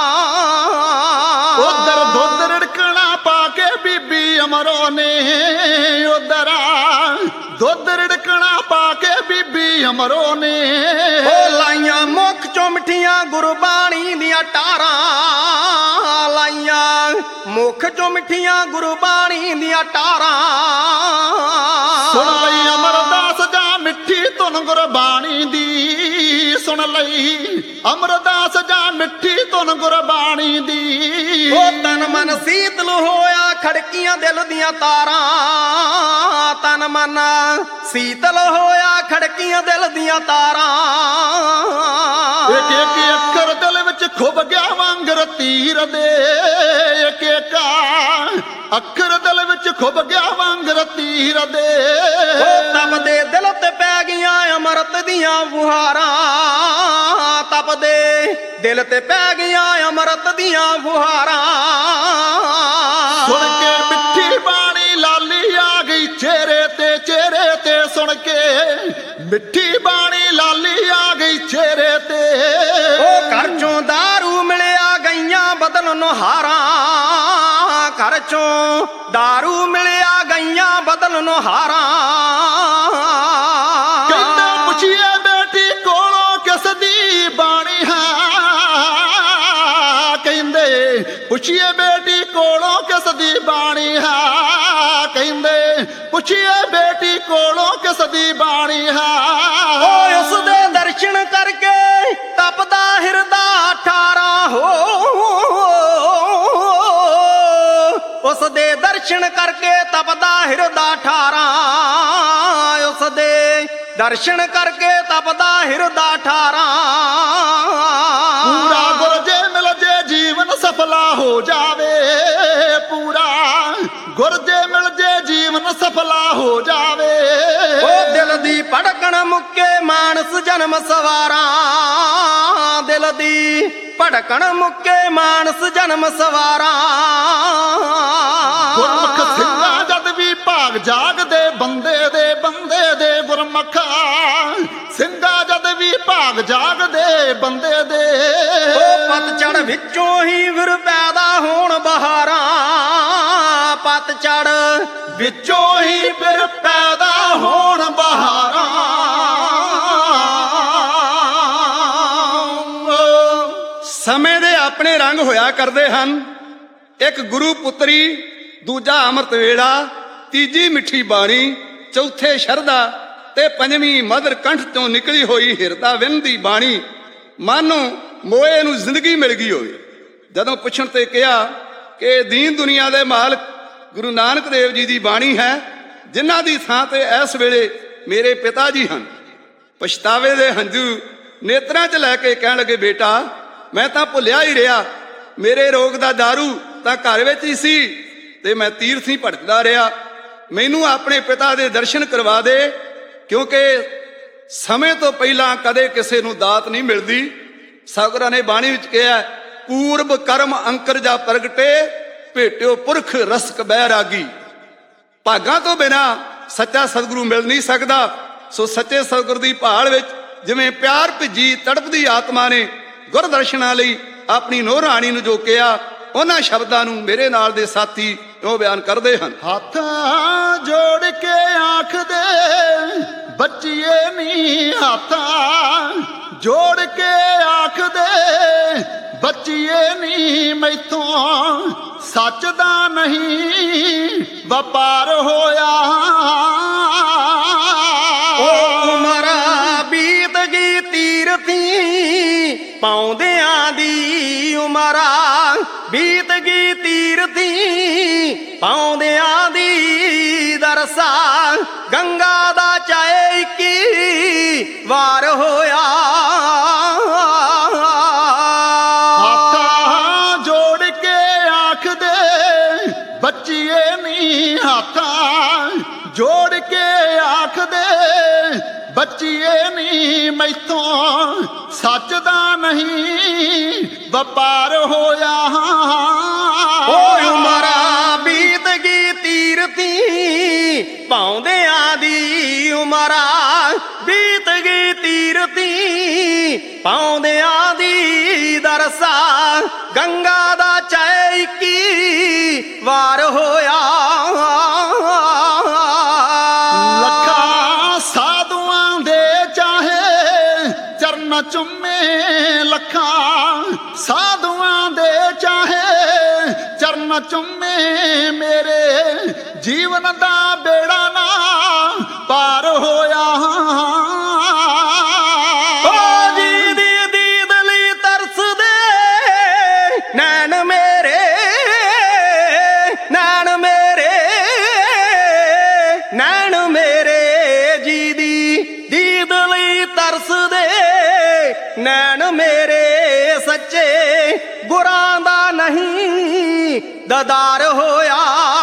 उधर दुध रिड़कना पाके बीबी अमरों ने, उधर दुध रिड़कना पाके बीबी अमरों ने। लाइया मुख चो मिठियां गुरबाणी दियां टारां, लाइया मुख चो मिठियां गुरबाणी दियां टारां। सुन लई अमरदास जा मिठी धुन गुरबाणी दी, सुन लई अमरदास जा मिठी धुन गुरबाणी दी। ओ तन मन शीतल होया खड़कियां दिल दियां तारां, तन मन शीतल होया खड़कियां दिल दियां तारां। एक एक अखर दिल विच खुब गया वांगर तीर दे, एक एक अखर दिल विच खुब गया वांगर तीर दे। तप दे दिल ते पै गईयां अमृत दियां फुहारां, तप दे दिल ते पै गईयां अमृत दियां फुहारां। सुन के मिठी बाणी लाली आ गई चेहरे ते, सुन के मिठी बाणी लाली आ गई चेहरे ते। ओ घर चों दारू मिलिया गईयां बदलन हारां, घर चों दारू मिलिया गईयां बदलन हारां। कहते पुछिए बेटी कोलों किस दी बाणी है, कहते पुछिए बेटी कोलों किस दी बाणी है, कहते पुछिए बेटी कोलों किस दी बाणी है। ओ उस दे दर्शन करके तपदा हिरदा ठारा हो, उस दे दर्शन करके तपदा हिरदा ठारा, उस दे दर्शन करके तपदा हिरदा ठारा। पूरा गुरजे मिल जे जीवन सफला हो जावे, पूरा गुरजे मिल जे जीवन सफला हो जावे। ओ दिल दी ਭੜਕਣ ਮੁੱਕੇ ਮਾਨਸ ਜਨਮ ਸਵਾਰਾਂ ਦਿਲ ਦੀ ਭੜਕਣ ਮੁੱਕੇ ਮਾਨਸ ਜਨਮ ਸਵਾਰਾਂ ਗੁਰਮੁਖ ਸਿੰਘਾਂ ਜਦ ਵੀ ਭਾਗ ਜਾਗਦੇ ਬੰਦੇ ਦੇ ਗੁਰਮੁਖਾ ਸਿੰਘਾਂ ਜਦ ਵੀ ਭਾਗ ਜਾਗਦੇ ਬੰਦੇ ਦੇ ਉਹ ਪਤਝੜ ਵਿੱਚੋਂ ਹੀ ਫਿਰ ਪੈਦਾ ਹੋਣ ਬਹਾਰਾਂ ਪਤਝੜ ਵਿੱਚੋਂ ਹੀ ਫਿਰ ਪੈਦਾ ਹੋਣ ਬਹਾਰਾਂ ਸਮੇਂ ਦੇ ਆਪਣੇ ਰੰਗ ਹੋਇਆ ਕਰਦੇ ਹਨ। ਇੱਕ ਗੁਰੂ ਪੁੱਤਰੀ, ਦੂਜਾ ਅੰਮ੍ਰਿਤ ਵੇਲਾ, ਤੀਜੀ ਮਿੱਠੀ ਬਾਣੀ, ਚੌਥੇ ਸ਼ਰਧਾ ਤੇ ਪੰਜਵੀਂ ਮਦਰ ਕੰਠ ਤੋਂ ਨਿਕਲੀ ਹੋਈ ਹਿਰਦਾ ਵਿੰਦੀ ਬਾਣੀ। ਮਾਨੋ ਮੋਏ ਨੂੰ ਜ਼ਿੰਦਗੀ ਮਿਲ ਗਈ ਹੋਵੇ। ਜਦੋਂ ਪੁੱਛਣ ਤੇ ਕਿਹਾ ਕਿ ਦੀਨ ਦੁਨੀਆ ਦੇ ਮਾਲਕ ਗੁਰੂ ਨਾਨਕ ਦੇਵ ਜੀ ਦੀ ਬਾਣੀ ਹੈ, ਜਿਨ੍ਹਾਂ ਦੀ ਥਾਂ ਤੇ ਇਸ ਵੇਲੇ ਮੇਰੇ ਪਿਤਾ ਜੀ ਹਨ, ਪਛਤਾਵੇ ਦੇ ਹੰਝੂ ਨੇਤਰਾਂ 'ਚ ਲੈ ਕੇ ਕਹਿਣ ਲੱਗੇ, ਬੇਟਾ ਮੈਂ ਤਾਂ ਭੁੱਲਿਆ ਹੀ ਰਿਹਾ, ਮੇਰੇ ਰੋਗ ਦਾ ਦਾਰੂ ਤਾਂ ਘਰ ਵਿੱਚ ਹੀ ਸੀ ਤੇ ਮੈਂ ਤੀਰਥੀ ਭਟਕਦਾ ਰਿਹਾ। ਮੈਨੂੰ ਆਪਣੇ ਪਿਤਾ ਦੇ ਦਰਸ਼ਨ ਕਰਵਾ ਦੇ, ਕਿਉਂਕਿ ਸਮੇਂ ਤੋਂ ਪਹਿਲਾਂ ਕਦੇ ਕਿਸੇ ਨੂੰ ਦਾਤ ਨਹੀਂ ਮਿਲਦੀ। ਸਤਿਗੁਰਾਂ ਨੇ ਬਾਣੀ ਵਿੱਚ ਕਿਹਾ, ਪੂਰਬ ਕਰਮ ਅੰਕਰ ਜਾ ਪ੍ਰਗਟੇ ਭੇਟਿਓ ਪੁਰਖ ਰਸਕ ਬੈਰਾਗੀ। ਭਾਗਾਂ ਤੋਂ ਬਿਨਾਂ ਸੱਚਾ ਸਤਿਗੁਰੂ ਮਿਲ ਨਹੀਂ ਸਕਦਾ। ਸੋ ਸੱਚੇ ਸਤਿਗੁਰ ਦੀ ਭਾਲ ਵਿੱਚ ਜਿਵੇਂ ਪਿਆਰ ਭਿੱਜੀ ਤੜਪਦੀ ਆਤਮਾ ਨੇ ਗੁਰਦਰਸ਼ਨਾਂ ਲਈ ਆਪਣੀ ਨੂੰਹ ਰਾਣੀ ਨੂੰ ਜੋ ਕਿਹਾ, ਉਹਨਾਂ ਸ਼ਬਦਾਂ ਨੂੰ ਮੇਰੇ ਨਾਲ ਦੇ ਸਾਥੀ ਉਹ ਬਿਆਨ ਕਰਦੇ ਹਨ। ਹੱਥ ਜੋੜ ਕੇ ਆਖਦੇ ਬੱਚੀਏ ਨੀ, ਹੱਥ ਜੋੜ ਕੇ ਆਖਦੇ ਬੱਚੀਏ ਨੀ, ਮੈਥੋਂ ਸੱਚ ਦਾ ਨਹੀਂ ਵਪਾਰ ਹੋਇਆ। ਉਹ ਉਮਰ ਬੀਤ ਗਈ ਤੀਰਥੀ ਪਾਉਂਦਿਆਂ ਦੀ, ਉਮਰ ਬੀਤ ਗਈ ਤੀਰਥੀ ਪਾਉਂਦਿਆਂ ਦੀ, ਦਰਸਾ ਗੰਗਾ ਦਾ ਚਾਹੇ ਇੱਕੀ ਵਾਰ ਹੋਇਆ। ਹੱਥਾਂ ਜੋੜ ਕੇ ਆਖਦੇ ਬੱਚੀਏ ਨੀ, ਹੱਥਾਂ ਜੋੜ ਕੇ ਆਖਦੇ ਬੱਚੀਏ ਨੀ, ਮੈਥੋਂ ਸੱਚ ਦਾ ਨਹੀਂ ਵਪਾਰ ਹੋਇਆ। ਓਏ ਉਮਰਾਂ ਬੀਤ ਗਈ ਤੀਰਥੀ ਪਾਉਂਦਿਆਂ ਦੀ, ਉਮਰਾਂ ਬੀਤ ਗਈ ਤੀਰਥੀ ਪਾਉਂਦਿਆਂ ਦੀ, ਦਰਸਾ ਗੰਗਾ ਦਾ ਚਾਹੇ ਇੱਕੀ ਵਾਰ ਹੋਇਆ। ਲੱਖਾਂ ਸਾਧੂਆਂ ਦੇ ਚਾਹੇ ਚਰਨ ਚੁੰਮੇ, ਲੱਖਾਂ ਸਾਧੂਆਂ ਦੇ ਚਾਹੇ ਚਰਨ ਚੁੰਮੇ, ਮੇਰੇ ਜੀਵਨ ਦਾ ਬੇੜਾ ਨਾ ਪਾਰ ਹੋਇਆ। ਓ ਜੀ ਦੀ ਦੀਦ ਲਈ ਤਰਸਦੇ ਨੈਣ ਮੇਰੇ, ਨੈਣ ਮੇਰੇ, ਨੈਣ ਮੇਰੇ, ਜੀ ਦੀ ਦੀਦ ਲਈ ਤਰਸਦੇ ਨੈਣ ਮੇਰੇ, ਸੱਚੇ ਗੁਰਾਂ ਦਾ ਨਹੀਂ ਦਦਾਰ ਹੋਇਆ।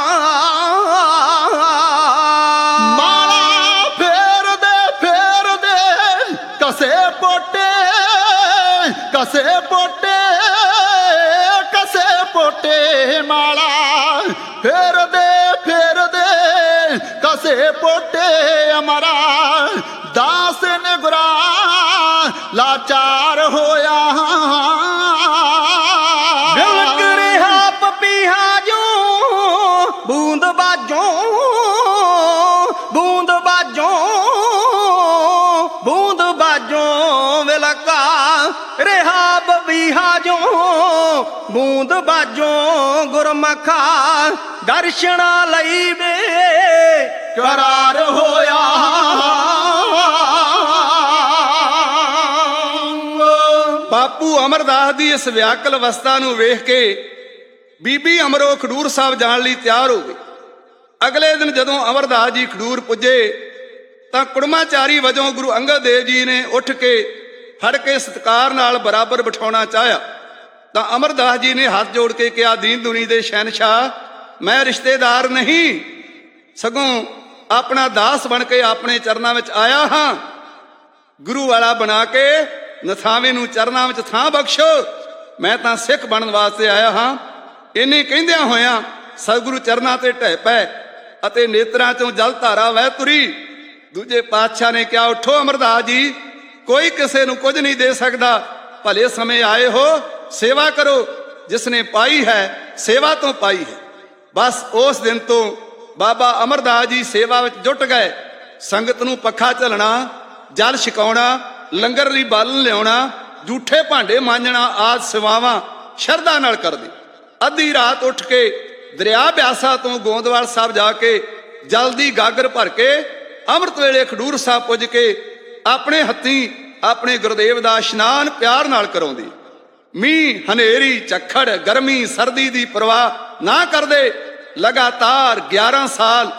ਮਾਲਾ ਫੇਰਦੇ ਫੇਰਦੇ ਕਸੇ ਪੋਟੇ, ਕਸੇ ਪੋਟੇ, ਕਸੇ ਪੋਟੇ, ਮਾਲਾ ਫੇਰਦੇ ਫੇਰਦੇ ਕਸੇ ਪੋਟੇ, ਅਮਰਾ ਦਾਸ ਨੇ ਗੁਰਾ ਲਾਚਾਰ ਹੋਇਆ। ਬਿਲਕ ਰਿਹਾ ਪਪੀਹਾ ਜੋ ਬੂੰਦ ਬਾਜੋ, ਬੂੰਦ ਬਾਜੋ, ਬੂੰਦ ਬਾਜੋ, ਵਿਲਕਾ ਰਿਹਾ ਪਪੀਹਾ ਜੋ ਬੂੰਦ ਬਾਜੋ, ਗੁਰਮਖਾ ਦਰਸ਼ਨਾ ਲਈ ਵੇ ਕਰਾਰ ਹੋਇਆ। ਬਾਪੂ ਅਮਰਦਾਸ ਦੀ ਇਸ ਵਿਆਕਲ ਅਵਸਥਾ ਨੂੰ ਵੇਖ ਕੇ ਬੀਬੀ ਅਮਰੋ ਖਡੂਰ ਸਾਹਿਬ ਜਾਣ ਲਈ ਤਿਆਰ ਹੋ ਗਈ। ਅਗਲੇ ਦਿਨ ਜਦੋਂ ਅਮਰਦਾਸ ਜੀ ਖਡੂਰ ਪੁੱਜੇ ਤਾਂ ਕੁੜਮਾਚਾਰੀ ਵਜੋਂ ਗੁਰੂ ਅੰਗਦ ਦੇਵ ਜੀ ਨੇ ਉੱਠ ਕੇ ਫੜ ਕੇ ਸਤਿਕਾਰ ਨਾਲ ਬਰਾਬਰ ਬਿਠਾਉਣਾ ਚਾਹਿਆ ਤਾਂ ਅਮਰਦਾਸ ਜੀ ਨੇ ਹੱਥ ਜੋੜ ਕੇ ਕਿਹਾ, ਦੀਨ ਦੁਨੀ ਦੇ ਸ਼ਹਿਨਸ਼ਾਹ, ਮੈਂ ਰਿਸ਼ਤੇਦਾਰ ਨਹੀਂ, ਸਗੋਂ ਆਪਣਾ ਦਾਸ ਬਣ ਕੇ ਆਪਣੇ ਚਰਨਾਂ ਵਿੱਚ ਆਇਆ ਹਾਂ। ਗੁਰੂ ਵਾਲਾ ਬਣਾ ਕੇ ਨਥਾਵੇਂ ਨੂੰ ਚਰਨਾਂ ਵਿੱਚ ਥਾਂ ਬਖਸ਼ੋ। ਮੈਂ ਤਾਂ ਸਿੱਖ ਬਣਨ ਵਾਸਤੇ ਆਇਆ ਹਾਂ। ਇੰਨੇ ਕਹਿੰਦਿਆਂ ਹੋਇਆਂ ਸਤਿਗੁਰੂ ਚਰਨਾਂ ਤੇ ਢਹਿ ਪਏ ਅਤੇ ਨੇਤਰਾਂ ਚੋਂ ਜਲ ਧਾਰਾ ਵਹਿ ਤੁਰੀ। ਦੂਜੇ ਪਾਤਸ਼ਾਹ ਨੇ ਕਿਹਾ, ਉੱਠੋ ਅਮਰਦਾਸ ਜੀ, ਕੋਈ ਕਿਸੇ ਨੂੰ ਕੁਝ ਨਹੀਂ ਦੇ ਸਕਦਾ। ਭਲੇ ਸਮੇਂ ਆਏ ਹੋ, ਸੇਵਾ ਕਰੋ। ਜਿਸ ਨੇ ਪਾਈ ਹੈ ਸੇਵਾ ਤੋਂ ਪਾਈ ਹੈ। ਬਸ ਉਸ ਦਿਨ ਤੋਂ ਬਾਬਾ ਅਮਰਦਾਸ ਜੀ ਸੇਵਾ ਵਿੱਚ ਜੁਟ ਗਏ। ਸੰਗਤ ਨੂੰ ਪੱਖਾ ਝੱਲਣਾ, ਜਲ ਛਕਾਉਣਾ, ਲੰਗਰ ਲਈ ਬਾਲਣ ਲਿਆਉਣਾ, ਜੂਠੇ ਭਾਂਡੇ ਮਾਂਜਣਾ ਆਦਿ ਸੇਵਾਵਾਂ ਸ਼ਰਧਾ ਨਾਲ ਕਰਦੇ। ਅੱਧੀ ਰਾਤ ਉੱਠ ਕੇ ਦਰਿਆ ਬਿਆਸਾ ਤੋਂ ਗੋਂਦਵਾਲ ਸਾਹਿਬ ਜਾ ਕੇ ਜਲ ਦੀ ਗਾਗਰ ਭਰ ਕੇ ਅੰਮ੍ਰਿਤ ਵੇਲੇ ਖਡੂਰ ਸਾਹਿਬ ਪੁੱਜ ਕੇ ਆਪਣੇ ਹੱਥੀਂ ਆਪਣੇ ਗੁਰਦੇਵ ਦਾ ਇਸ਼ਨਾਨ ਪਿਆਰ ਨਾਲ ਕਰਾਉਂਦੀ। ਮੀਂਹ ਹਨੇਰੀ ਝੱਖੜ ਗਰਮੀ ਸਰਦੀ ਦੀ ਪਰਵਾਹ ਨਾ ਕਰਦੇ ਲਗਾਤਾਰ 11 ਸਾਲ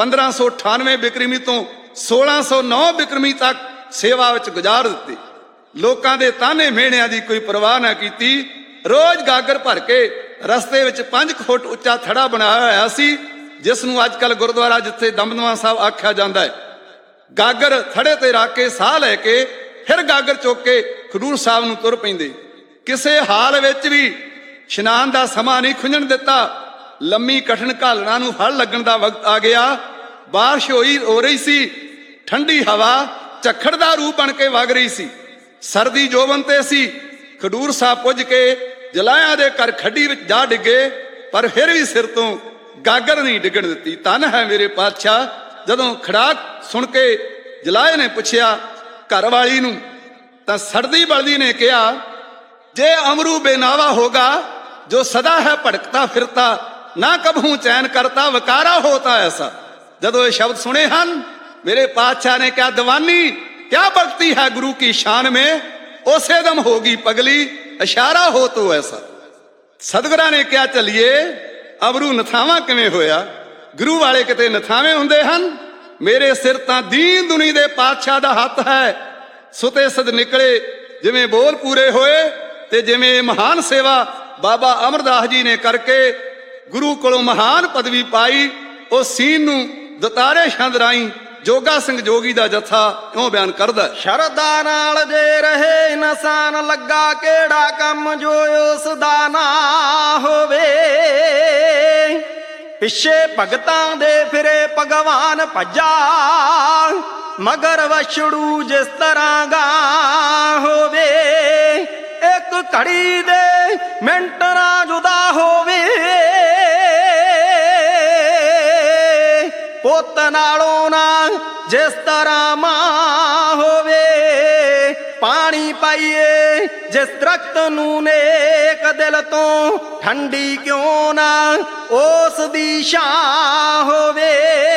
1598 ਬਿਕਰਮੀ ਤੋਂ 1609 ਬਿਕਰਮੀ ਤੱਕ ਸੇਵਾ ਵਿੱਚ ਗੁਜ਼ਾਰ ਦਿੱਤੀ। ਲੋਕਾਂ ਦੇ ਤਾਨੇ ਮਿਹਣਿਆਂ ਦੀ ਕੋਈ ਪਰਵਾਹ ਨਾ ਕੀਤੀ। ਰੋਜ਼ ਗਾਗਰ ਭਰ ਕੇ ਰਸਤੇ ਵਿੱਚ 5 ਫੁੱਟ ਉੱਚਾ ਥੜਾ ਬਣਾਇਆ ਹੋਇਆ ਸੀ, ਜਿਸ ਨੂੰ ਅੱਜ ਕੱਲ ਗੁਰਦੁਆਰਾ ਜਿੱਥੇ ਦਮਦਮਾ ਸਾਹਿਬ ਆਖਿਆ ਜਾਂਦਾ ਹੈ। ਗਾਗਰ ਥੜੇ ਤੇ ਰੱਖ ਕੇ ਸਾਹ ਲੈ ਕੇ ਫਿਰ ਗਾਗਰ ਚੁੱਕ ਕੇ ਖਡੂਰ ਸਾਹਿਬ ਨੂੰ ਤੁਰ ਪੈਂਦੇ। ਕਿਸੇ ਹਾਲ ਵਿੱਚ ਵੀ ਇਸ਼ਨਾਨ ਦਾ ਸਮਾਂ ਨਹੀਂ ਖੁੰਝਣ ਦਿੱਤਾ। ਲੰਮੀ ਕਠਿਨ ਘਾਲਣਾ ਨੂੰ ਫਲ ਲੱਗਣ ਦਾ ਵਕਤ ਆ ਗਿਆ। ਬਾਰਿਸ਼ ਹੋ ਰਹੀ ਸੀ। ਠੰਡੀ ਹਵਾ ਝੱਖੜ ਦਾ ਰੂਪ ਬਣ ਕੇ ਵਗ ਰਹੀ ਸੀ। ਸਰਦੀ ਜੋਬਨ ਤੇ ਸੀ। ਖਡੂਰ ਸਾਹਿਬ ਪੁੱਜ ਕੇ ਜਲਾਇਆਂ ਦੇ ਘਰ ਖੱਡੀ ਵਿੱਚ ਜਾ ਡਿੱਗੇ, ਪਰ ਫਿਰ ਵੀ ਸਿਰ ਤੋਂ ਗਾਗਰ ਨਹੀਂ ਡਿੱਗਣ ਦਿੱਤੀ। ਧੰਨ ਹੈ ਮੇਰੇ ਪਾਤਸ਼ਾਹ। ਜਦੋਂ ਖੜਾਕ ਸੁਣ ਕੇ ਜਲਾਏ ਨੇ ਪੁੱਛਿਆ ਘਰ ਵਾਲੀ ਨੂੰ, ਤਾਂ ਸੜਦੀ ਬਲਦੀ ਨੇ ਕਿਹਾ, ਜੇ ਅਮਰੂ ਬੇਨਾਵਾ ਹੋਗਾ ਜੋ ਸਦਾ ਹੈ ਭੜਕਤਾ ਫਿਰਤਾ, ਨਾ ਕਭੂ ਚੈਨ ਕਰਤਾ ਵਕਾਰਾ ਹੋਤਾ ਐਸਾ। ਜਦੋਂ ਇਹ ਸ਼ਬਦ ਸੁਣੇ ਹਨ, ਮੇਰੇ ਪਾਤਸ਼ਾਹ ਨੇ ਕਿਹਾ, ਦੀਵਾਨੀ ਕਿਆ भक्ति है गुरु की शान में, उसे दम होगी पगली इशारा हो तो ऐसा। सतगुਰਾਂ ਨੇ ਕਿਹਾ, ਚੱਲੀਏ ਅਬਰੂ ਨਥਾਵਾਂ ਕਿਵੇਂ ਹੋਇਆ? ਗੁਰੂ ਵਾਲੇ ਕਿਤੇ ਨਥਾਵੇਂ ਹੁੰਦੇ ਹਨ? ਮੇਰੇ ਸਿਰ ਤਾਂ ਦੀਨ ਦੁਨੀ ਦੇ ਪਾਤਸ਼ਾਹ ਦਾ ਹੱਥ ਹੈ। ਸੁਤੇ ਸਦ ਨਿਕਲੇ ਜਿਵੇਂ ਬੋਲ ਪੂਰੇ ਹੋਏ, ਤੇ ਜਿਵੇਂ ਮਹਾਨ ਸੇਵਾ ਬਾਬਾ ਅਮਰਦਾਸ ਜੀ ਨੇ ਕਰਕੇ ਗੁਰੂ ਕੋਲੋਂ ਮਹਾਨ ਪਦਵੀ ਪਾਈ, ਉਹ ਸੀਨ ਨੂੰ ਦਤਾਰੇ ਛੰਦ ਰਾਈ ਜੋਗਾ ਸਿੰਘ ਜੋਗੀ ਦਾ ਜਥਾ ਇਉਂ ਬਿਆਨ ਕਰਦਾ। ਸ਼ਰਧਾ ਨਾਲ ਜੇ ਰਹੇ ਨਸਾਨ ਲੱਗਾ, ਕਿਹੜਾ ਕੰਮ ਜੋ ਉਸ ਦਾ ਨਾ ਹੋਵੇ। ਪਿੱਛੇ ਭਗਤਾਂ ਦੇ ਫਿਰੇ ਭਗਵਾਨ ਭੱਜਾ, ਮਗਰ ਵਛੜੂ ਜਿਸ ਤਰ੍ਹਾਂ ਗਾ ਹੋਵੇ। ਇੱਕ ਘੜੀ ਦੇ ਮਿੰਟ ਨਾ ਜੁਦਾ ਹੋਵੇ, ਪੁੱਤ ਨਾਲੋਂ ਨਾ ਜਿਸ ਤਰ੍ਹਾਂ ਮਾਂ ਹੋਵੇ। ਪਾਣੀ ਪਾਈਏ ਜਿਸ ਦਰਖਤ ਨੂੰ ਨੇਕ ਦਿਲ ਤੋਂ, ਠੰਡੀ ਕਿਉਂ ਨਾ ਉਸ ਦੀ ਛਾਂ ਹੋਵੇ।